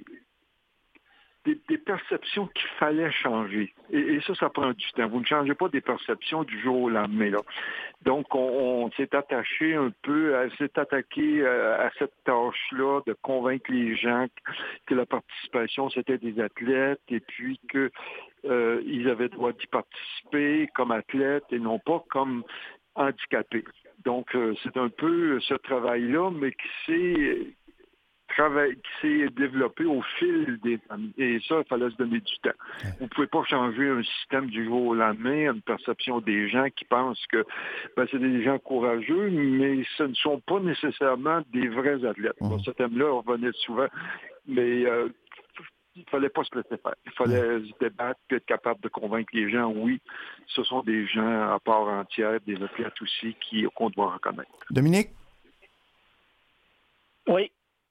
perceptions qu'il fallait changer. Et ça prend du temps. Vous ne changez pas des perceptions du jour au lendemain, là. Donc, on s'est attaqué à cette tâche-là de convaincre les gens que la participation, c'était des athlètes et puis que ils avaient droit d'y participer comme athlètes et non pas comme handicapés. Donc, c'est un peu ce travail-là, mais qui s'est développé au fil des années. Et ça, il fallait se donner du temps. Vous ne pouvez pas changer un système du jour au lendemain, une perception des gens qui pensent que c'est des gens courageux, mais ce ne sont pas nécessairement des vrais athlètes. Bon, ce thème-là revenait souvent, mais il ne fallait pas se laisser faire. Il fallait se débattre et être capable de convaincre les gens, oui, ce sont des gens à part entière, des athlètes aussi, qu'on doit reconnaître. Dominique? Oui.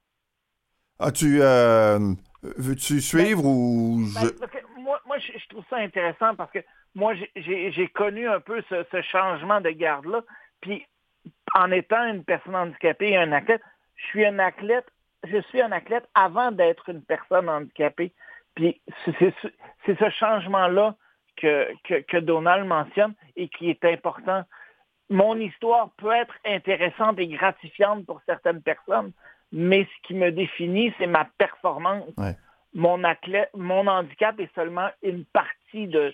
Veux-tu suivre ou... Moi, je trouve ça intéressant parce que moi, j'ai connu un peu ce changement de garde-là. Puis, en étant une personne handicapée et un athlète, je suis un athlète avant d'être une personne handicapée. Puis, c'est ce changement-là que Donald mentionne et qui est important. Mon histoire peut être intéressante et gratifiante pour certaines personnes, mais ce qui me définit, c'est ma performance. Ouais. Mon handicap est seulement une partie de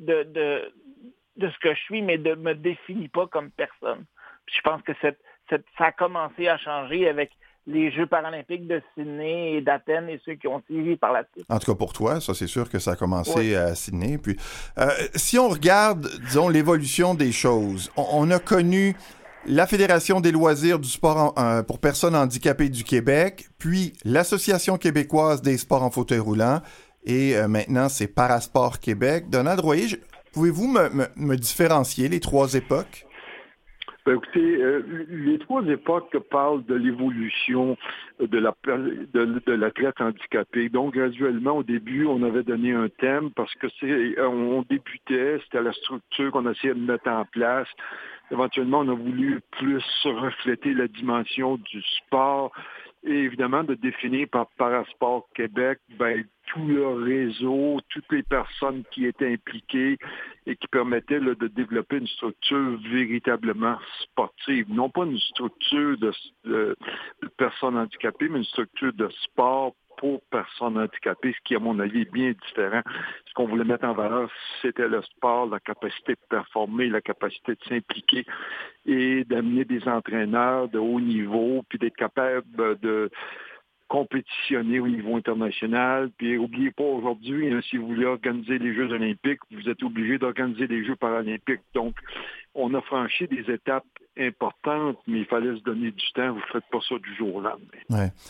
ce que je suis, mais ne me définit pas comme personne. Puis je pense que ça a commencé à changer avec les Jeux paralympiques de Sydney et d'Athènes et ceux qui ont suivi par la suite. En tout cas pour toi, ça c'est sûr que ça a commencé à Sydney. Puis, si on regarde, disons, l'évolution des choses, on a connu la Fédération des loisirs du sport pour personnes handicapées du Québec, puis l'Association québécoise des sports en fauteuil roulant, et maintenant c'est Parasport Québec. Donald Royer, pouvez-vous me différencier les trois époques? Écoutez, les trois époques parlent de l'évolution de l'athlète handicapé. Donc, graduellement, au début, on avait donné un thème parce que on débutait, c'était la structure qu'on essayait de mettre en place. Éventuellement, on a voulu plus refléter la dimension du sport et évidemment de définir par Parasport Québec tout le réseau, toutes les personnes qui étaient impliquées et qui permettaient de développer une structure véritablement sportive. Non pas une structure de personnes handicapées, mais une structure de sport pour personnes handicapées, ce qui, à mon avis, est bien différent. Ce qu'on voulait mettre en valeur, c'était le sport, la capacité de performer, la capacité de s'impliquer et d'amener des entraîneurs de haut niveau, puis d'être capable de compétitionner au niveau international. Puis n'oubliez pas, aujourd'hui, si vous voulez organiser les Jeux olympiques, vous êtes obligé d'organiser les Jeux paralympiques. Donc, on a franchi des étapes importantes, mais il fallait se donner du temps. Vous ne faites pas ça du jour au lendemain. Ouais.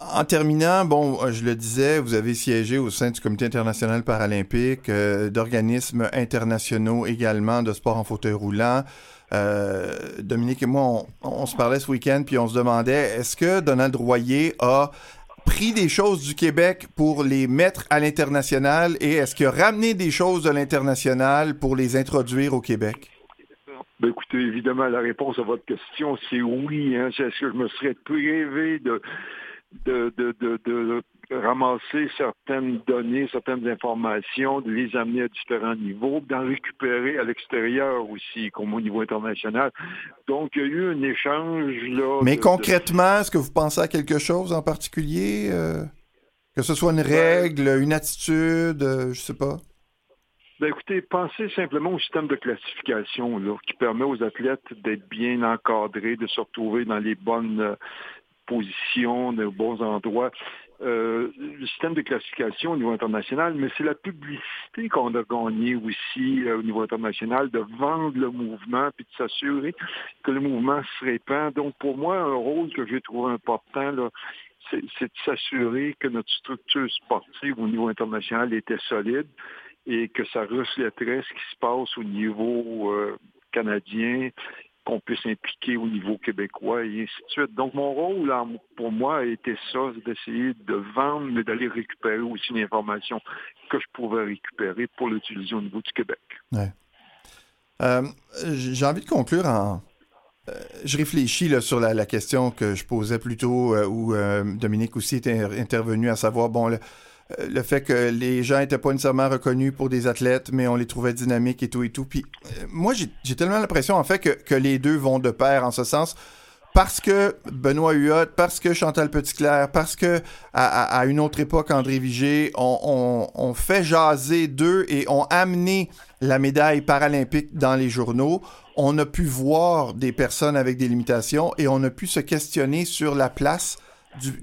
En terminant, bon, je le disais, vous avez siégé au sein du Comité international paralympique, d'organismes internationaux également de sport en fauteuil roulant. Dominique et moi, on se parlait ce week-end, puis on se demandait, est-ce que Donald Royer a pris des choses du Québec pour les mettre à l'international et est-ce qu'il a ramené des choses de l'international pour les introduire au Québec? Ben écoutez, évidemment, la réponse à votre question, c'est oui. Hein. Est-ce que je me serais privé de ramasser certaines données, certaines informations, de les amener à différents niveaux, d'en récupérer à l'extérieur aussi, comme au niveau international. Donc, il y a eu un échange là. Mais concrètement, est-ce que vous pensez à quelque chose en particulier? Que ce soit une règle, une attitude, je sais pas. Ben écoutez, pensez simplement au système de classification là, qui permet aux athlètes d'être bien encadrés, de se retrouver dans les bonnes positions, aux bons endroits. Le système de classification au niveau international, mais c'est la publicité qu'on a gagnée aussi au niveau international, de vendre le mouvement puis de s'assurer que le mouvement se répand. Donc, pour moi, un rôle que j'ai trouvé important, là, c'est de s'assurer que notre structure sportive au niveau international était solide et que ça reflèterait ce qui se passe au niveau canadien, qu'on puisse impliquer au niveau québécois et ainsi de suite. Donc, mon rôle, pour moi, a été ça, c'est d'essayer de vendre, mais d'aller récupérer aussi l'information que je pouvais récupérer pour l'utiliser au niveau du Québec. Ouais. J'ai envie de conclure je réfléchis là, sur la question que je posais plus tôt, où Dominique aussi était intervenu, à savoir, bon, le fait que les gens n'étaient pas nécessairement reconnus pour des athlètes, mais on les trouvait dynamiques et tout. Puis moi, j'ai tellement l'impression, en fait, que les deux vont de pair en ce sens, parce que Benoît Huot, parce que Chantal Petitclerc, parce que à une autre époque, André Vigé, on fait jaser d'eux et ont amené la médaille paralympique dans les journaux. On a pu voir des personnes avec des limitations et on a pu se questionner sur la place du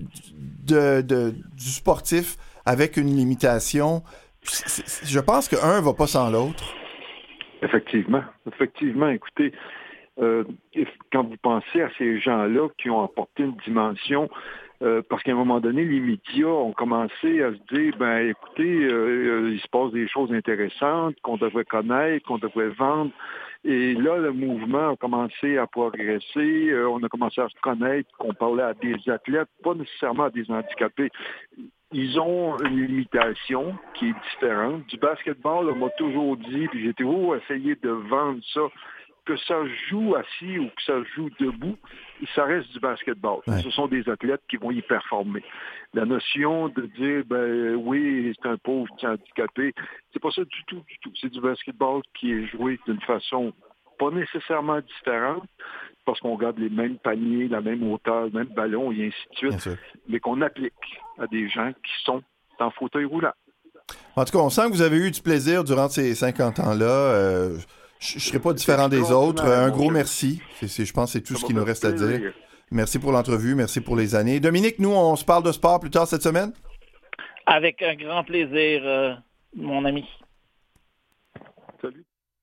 sportif avec une limitation. Je pense qu'un ne va pas sans l'autre. Effectivement. Écoutez, quand vous pensez à ces gens-là qui ont apporté une dimension, parce qu'à un moment donné, les médias ont commencé à se dire, écoutez, il se passe des choses intéressantes qu'on devrait connaître, qu'on devrait vendre. Et là, le mouvement a commencé à progresser. On a commencé à reconnaître qu'on parlait à des athlètes, pas nécessairement à des handicapés. Ils ont une limitation qui est différente. Du basketball, on m'a toujours dit, puis j'ai toujours essayé de vendre ça, que ça joue assis ou que ça joue debout, ça reste du basketball. Ouais. Ce sont des athlètes qui vont y performer. La notion de dire, oui, c'est un pauvre, c'est handicapé, c'est pas ça du tout. C'est du basketball qui est joué d'une façon pas nécessairement différente, parce qu'on garde les mêmes paniers, la même hauteur, le même ballon, et ainsi de suite, mais qu'on applique à des gens qui sont en fauteuil roulant. En tout cas, on sent que vous avez eu du plaisir durant ces 50 ans-là. Je ne serai pas différent des autres. Un gros merci. Je pense que c'est tout ce qu'il nous reste à dire. Merci pour l'entrevue. Merci pour les années. Dominique, nous, on se parle de sport plus tard cette semaine? Avec un grand plaisir, mon ami. Salut.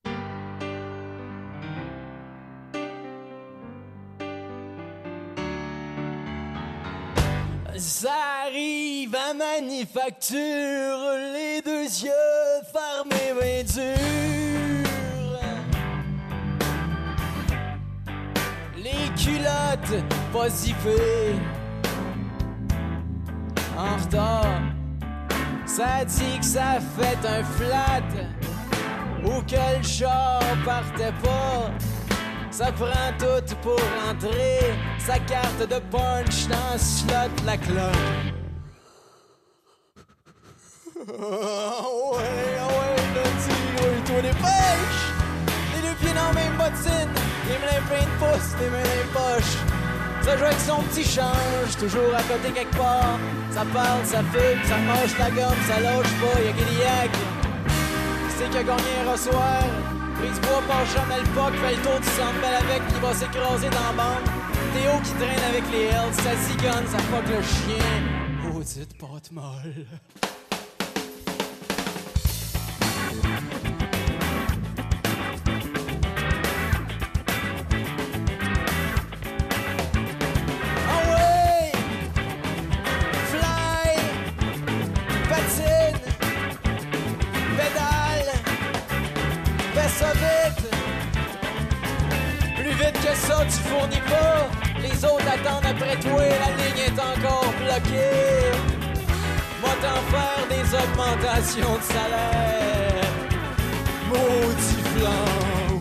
Ça arrive à manufacture, les deux yeux fermés, bien durs. Les culottes pas zippées, en retard. Ça dit que ça fait un flat, ou que le char partait pas. Ça prend tout pour entrer, sa carte de punch dans le slot, la cloque. Ouais, ouais, toi des pêches. Les deux pieds dans la même bottine, les mains pleines de pouces, les mains dans les poches. Ça joue avec son petit change, toujours à côté quelque part. Ça parle, ça fume, ça mange la gomme, ça lâche pas, y'a Guéliac. C'est qui a gagné un soir. Brisebois passe jamais le puck, fait le tour du centre belle avec, il va s'écraser dans la bande. Théo qui traîne avec les Hells, ça zigonne, ça fuck le chien. Maudite pâte molle. Ah ouais! tu fournis pas, les autres attendent après toi, la ligne est encore bloquée. Moi t'en faire des augmentations de salaire, maudit flambeau.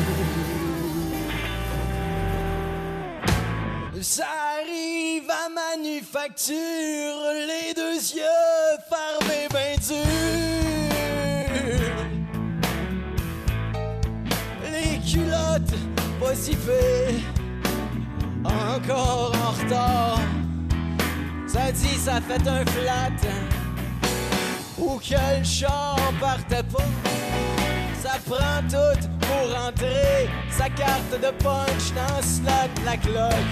Ça arrive à manufacture, les deux yeux fermés ben durs. Les culottes pas si fait, encore en retard. Ça dit ça fait un flat, ou que le char partait pas. Ça prend tout pour rentrer, sa carte de punch dans le slot, la cloque.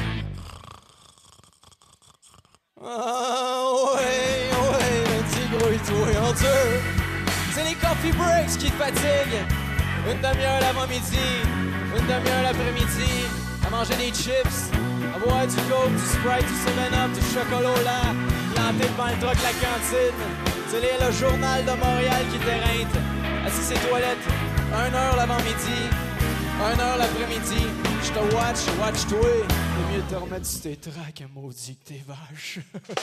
Ah ouais, petit grouille-toi en dur. C'est les coffee breaks qui te fatiguent. Une demi-heure l'avant-midi, une demi-heure l'après-midi. À manger des chips, à boire du coke, du Sprite, du 7-Up, du chocolat au lait. Planté devant le truck de la cantine. C'est le journal de Montréal qui t'éreinte. Assis ses toilettes, 1 heure l'avant-midi, 1 heure l'après-midi. Je te watch-toi. C'est mieux de te remettre sur tes tracks, maudit que t'es vache.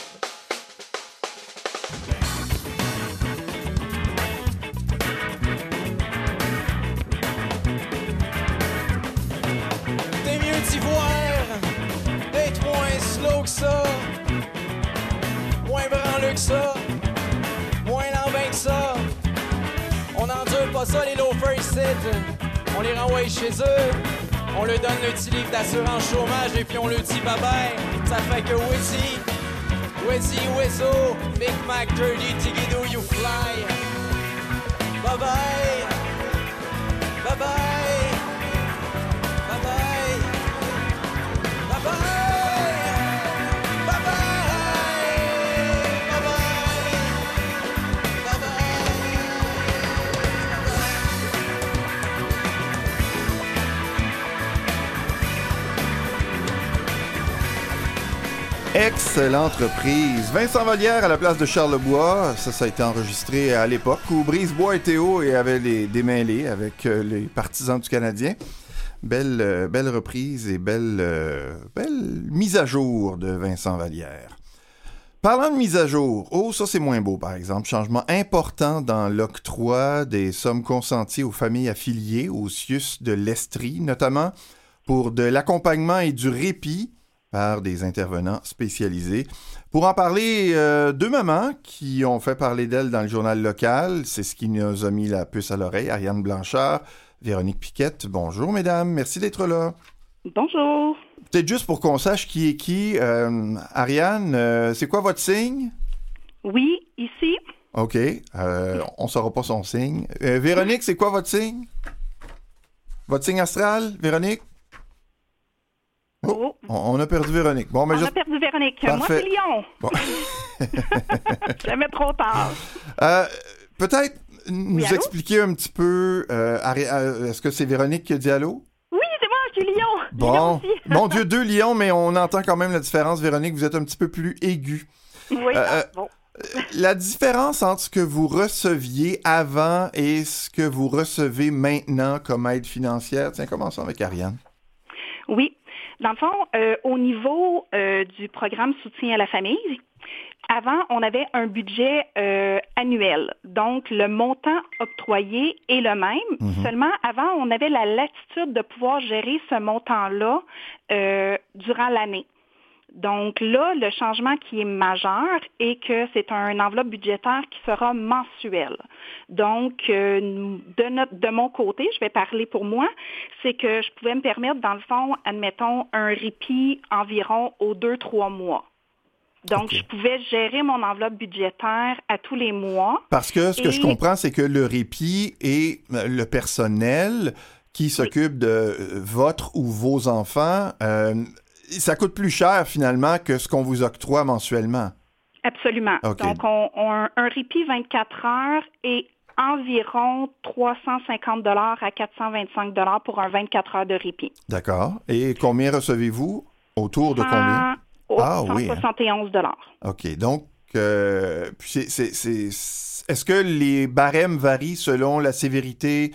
T'es mieux d'y voir, d'être moins slow que ça, moins branleux que ça, moins lambin que ça. On endure pas ça, les loafers ici. On les renvoie chez eux. On leur donne le petit livre d'assurance chômage et puis on leur dit bye-bye. Ça fait que Wizzy, Wizzo, Big Mac, Dirty, Tigidoo, you fly. Bye-bye. Bye-bye. Bye-bye. Bye-bye. Excellente reprise. Vincent Vallière à la place de Charlebois. Ça a été enregistré à l'époque où Brisebois et Théo avaient les démêlés avec les partisans du Canadien. Belle reprise et belle mise à jour de Vincent Vallière. Parlant de mise à jour, ça c'est moins beau par exemple. Changement important dans l'octroi des sommes consenties aux familles affiliées au CIUS de l'Estrie, notamment pour de l'accompagnement et du répit par des intervenants spécialisés. Pour en parler, deux mamans qui ont fait parler d'elles dans le journal local. C'est ce qui nous a mis la puce à l'oreille. Ariane Blanchard, Véronique Piquette. Bonjour, mesdames. Merci d'être là. Bonjour. Peut-être juste pour qu'on sache qui est qui. Ariane, c'est quoi votre signe? Oui, ici. OK. On ne saura pas son signe. Véronique, c'est quoi votre signe? Votre signe astral, Véronique? Oh, on a perdu Véronique. Bon, mais on a perdu Véronique. Parfait. Moi, c'est Lyon. Bon. Jamais trop tard. Peut-être nous expliquer un petit peu, est-ce que c'est Véronique qui a dit allô? Oui, c'est moi, je suis Lyon. Bon, Lyon aussi. Mon Dieu, 2 Lions, mais on entend quand même la différence. Véronique, vous êtes un petit peu plus aiguë. Oui, bon. La différence entre ce que vous receviez avant et ce que vous recevez maintenant comme aide financière, tiens, commençons avec Ariane. Oui. Dans le fond, au niveau du programme soutien à la famille, avant, on avait un budget annuel. Donc, le montant octroyé est le même. Mm-hmm. Seulement, avant, on avait la latitude de pouvoir gérer ce montant-là durant l'année. Donc là, le changement qui est majeur est que c'est une enveloppe budgétaire qui sera mensuelle. Donc, de mon côté, je vais parler pour moi, c'est que je pouvais me permettre, dans le fond, admettons, un répit environ aux 2-3 mois. Donc, okay. Je pouvais gérer mon enveloppe budgétaire à tous les mois. Parce que ce que je comprends, c'est que le répit et le personnel qui s'occupe de votre ou vos enfants... ça coûte plus cher, finalement, que ce qu'on vous octroie mensuellement. Absolument. Okay. Donc, on a un répit 24 heures et environ 350 $ à 425 $ pour un 24 heures de répit. D'accord. Et combien recevez-vous? Autour de combien? 171 $. OK. Donc, est-ce que les barèmes varient selon la sévérité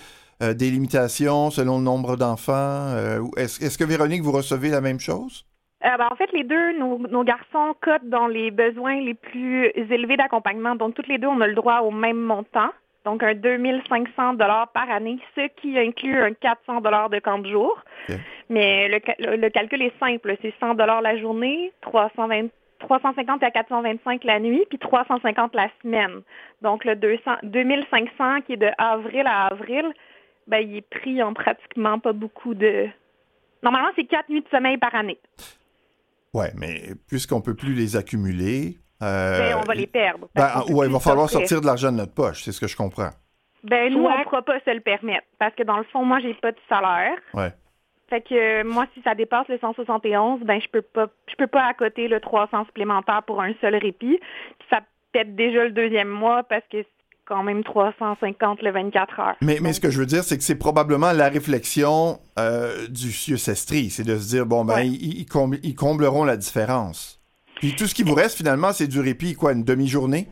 des limitations selon le nombre d'enfants? Est-ce que, Véronique, vous recevez la même chose? En fait, les deux, nos garçons cotent dans les besoins les plus élevés d'accompagnement. Donc, toutes les deux, on a le droit au même montant. Donc, un 2500 $ par année, ce qui inclut un 400 $ de camp de jour. Okay. Mais le calcul est simple. C'est 100 $ la journée, 350 à 425 la nuit, puis 350 la semaine. Donc, le 2500 qui est de avril à avril, il est pris en pratiquement pas beaucoup de... Normalement, c'est 4 nuits de sommeil par année. Oui, mais puisqu'on ne peut plus les accumuler... on va les perdre. Il va falloir sortir de l'argent de notre poche, c'est ce que je comprends. Nous, on ne pourra pas se le permettre. Parce que dans le fond, moi, j'ai pas de salaire. Ouais. Fait que moi, si ça dépasse le 171, je peux pas accoter le 300 supplémentaire pour un seul répit. Puis ça pète déjà le deuxième mois parce que c'est quand même 350 le 24 heures. Mais ce que je veux dire, c'est que c'est probablement la réflexion du CIUS Estrie, c'est de se dire, ils combleront la différence. Puis tout ce qui vous reste, finalement, c'est du répit, une demi-journée?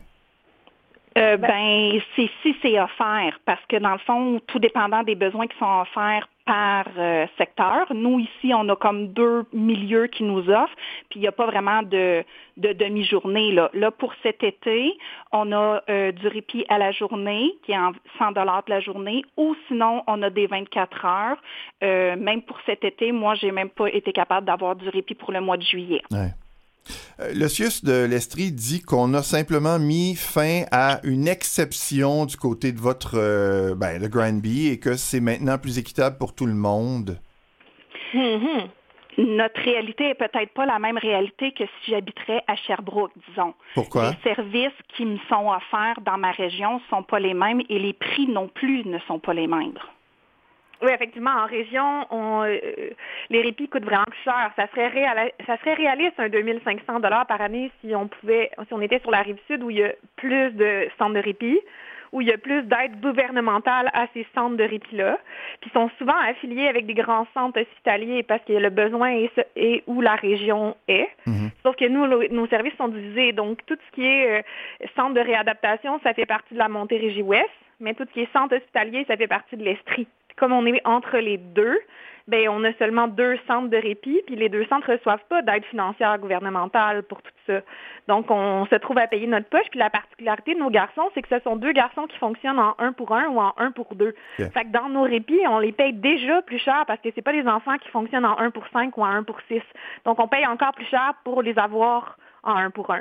C'est offert, parce que dans le fond, tout dépendant des besoins qui sont offerts par secteur, nous, ici, on a comme 2 milieux qui nous offrent, puis il n'y a pas vraiment de demi-journée. Là, pour cet été, on a du répit à la journée, qui est en 100 $ la journée, ou sinon, on a des 24 heures. Même pour cet été, moi, j'ai même pas été capable d'avoir du répit pour le mois de juillet. Ouais. Le CIUS de l'Estrie dit qu'on a simplement mis fin à une exception du côté de votre de Granby et que c'est maintenant plus équitable pour tout le monde. Mm-hmm. Notre réalité est peut-être pas la même réalité que si j'habiterais à Sherbrooke, disons. Pourquoi? Les services qui me sont offerts dans ma région ne sont pas les mêmes et les prix non plus ne sont pas les mêmes. Oui, effectivement, en région, les répits coûtent vraiment plus cher. Ça serait réaliste un 2500 $ par année si on était sur la Rive-Sud où il y a plus de centres de répit, où il y a plus d'aide gouvernementale à ces centres de répit-là. Puis ils sont souvent affiliés avec des grands centres hospitaliers parce que le besoin est où la région est. Mm-hmm. Sauf que nous, nos services sont divisés. Donc, tout ce qui est centre de réadaptation, ça fait partie de la Montérégie-Ouest, mais tout ce qui est centre hospitalier, ça fait partie de l'Estrie. Comme on est entre les deux, on a seulement 2 centres de répit, puis les 2 centres ne reçoivent pas d'aide financière gouvernementale pour tout ça. Donc, on se trouve à payer notre poche, puis la particularité de nos garçons, c'est que ce sont 2 garçons qui fonctionnent en 1 pour 1 ou en 1 pour 2. Yeah. Fait que dans nos répits, on les paye déjà plus cher parce que c'est pas des enfants qui fonctionnent en 1 pour 5 ou en 1 pour 6. Donc, on paye encore plus cher pour les avoir en 1 pour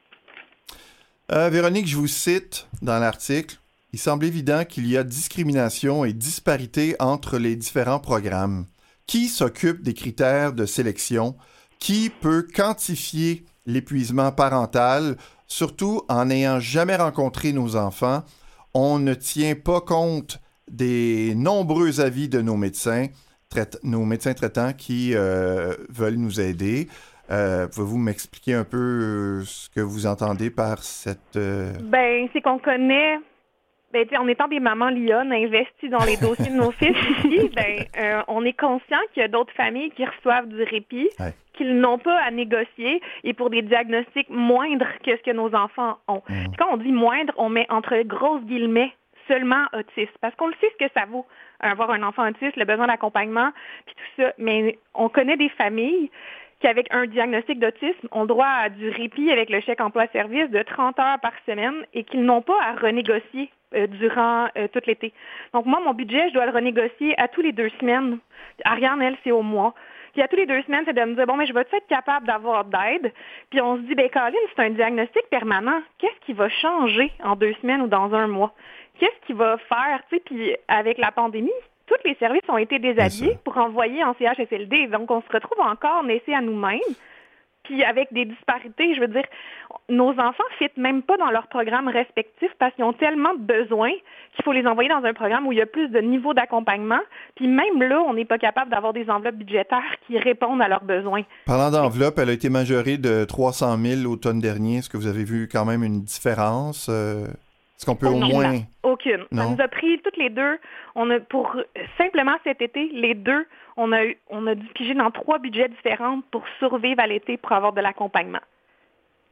1. Véronique, je vous cite dans l'article. Il semble évident qu'il y a discrimination et disparité entre les différents programmes. Qui s'occupe des critères de sélection? Qui peut quantifier l'épuisement parental? Surtout en n'ayant jamais rencontré nos enfants, on ne tient pas compte des nombreux avis de nos médecins traitants qui veulent nous aider. Pouvez-vous m'expliquer un peu ce que vous entendez par cette... c'est qu'on connaît... en étant des mamans lionnes investies dans les dossiers de nos fils ici, on est conscient qu'il y a d'autres familles qui reçoivent du répit, qu'ils n'ont pas à négocier et pour des diagnostics moindres que ce que nos enfants ont. Puis quand on dit moindre, on met entre grosses guillemets seulement autiste, parce qu'on le sait ce que ça vaut, avoir un enfant autiste, le besoin d'accompagnement, puis tout ça. Mais on connaît des familles qui, avec un diagnostic d'autisme, ont droit à du répit avec le chèque emploi-service de 30 heures par semaine et qu'ils n'ont pas à renégocier durant tout l'été. Donc, moi, mon budget, je dois le renégocier à tous les 2 semaines. Ariane, elle, c'est au mois. Puis à tous les 2 semaines, c'est de me dire, je vais être capable d'avoir d'aide. Puis on se dit, Colin, c'est un diagnostic permanent. Qu'est-ce qui va changer en 2 semaines ou dans un mois? Qu'est-ce qui va faire? Puis avec la pandémie, tous les services ont été déshabillés pour envoyer en CHSLD. Donc, on se retrouve encore laissés à nous-mêmes. Puis avec des disparités, je veux dire, nos enfants ne fitent même pas dans leurs programmes respectifs parce qu'ils ont tellement de besoins qu'il faut les envoyer dans un programme où il y a plus de niveau d'accompagnement. Puis même là, on n'est pas capable d'avoir des enveloppes budgétaires qui répondent à leurs besoins. Parlant d'enveloppe, elle a été majorée de 300 000 l'automne dernier. Est-ce que vous avez vu quand même une différence? Est-ce qu'on peut au moins... Non, aucune. Non. Ça nous a pris toutes les deux. Pour simplement cet été, les deux, on a dû piger dans 3 budgets différents pour survivre à l'été pour avoir de l'accompagnement.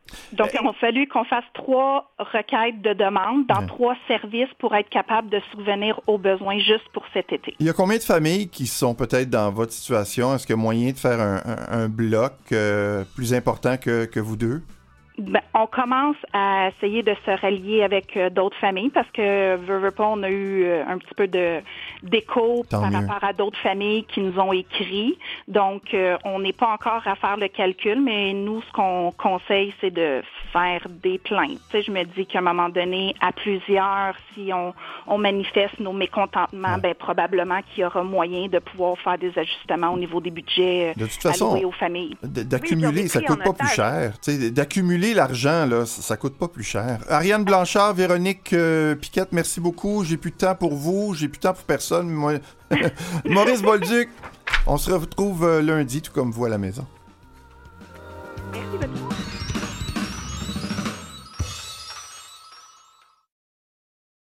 Donc, il a fallu qu'on fasse 3 requêtes de demande dans 3 services pour être capable de subvenir aux besoins juste pour cet été. Il y a combien de familles qui sont peut-être dans votre situation? Est-ce qu'il y a moyen de faire un bloc plus important que vous deux? Ben, on commence à essayer de se rallier avec d'autres familles parce que, veux pas, on a eu un petit peu d'écho par rapport à d'autres familles qui nous ont écrit. Donc, on n'est pas encore à faire le calcul, mais nous, ce qu'on conseille, c'est de faire des plaintes. Tu sais, je me dis qu'à un moment donné, à plusieurs, si on manifeste nos mécontentements, ben probablement qu'il y aura moyen de pouvoir faire des ajustements au niveau des budgets de toute façon, alloués aux familles. D'accumuler, ça coûte pas plus cher. Tu sais, d'accumuler l'argent, là, ça coûte pas plus cher. Ariane Blanchard, Véronique Piquette, merci beaucoup. J'ai plus de temps pour vous, j'ai plus de temps pour personne. Moi... Maurice Bolduc, on se retrouve lundi, tout comme vous à la maison. Merci beaucoup.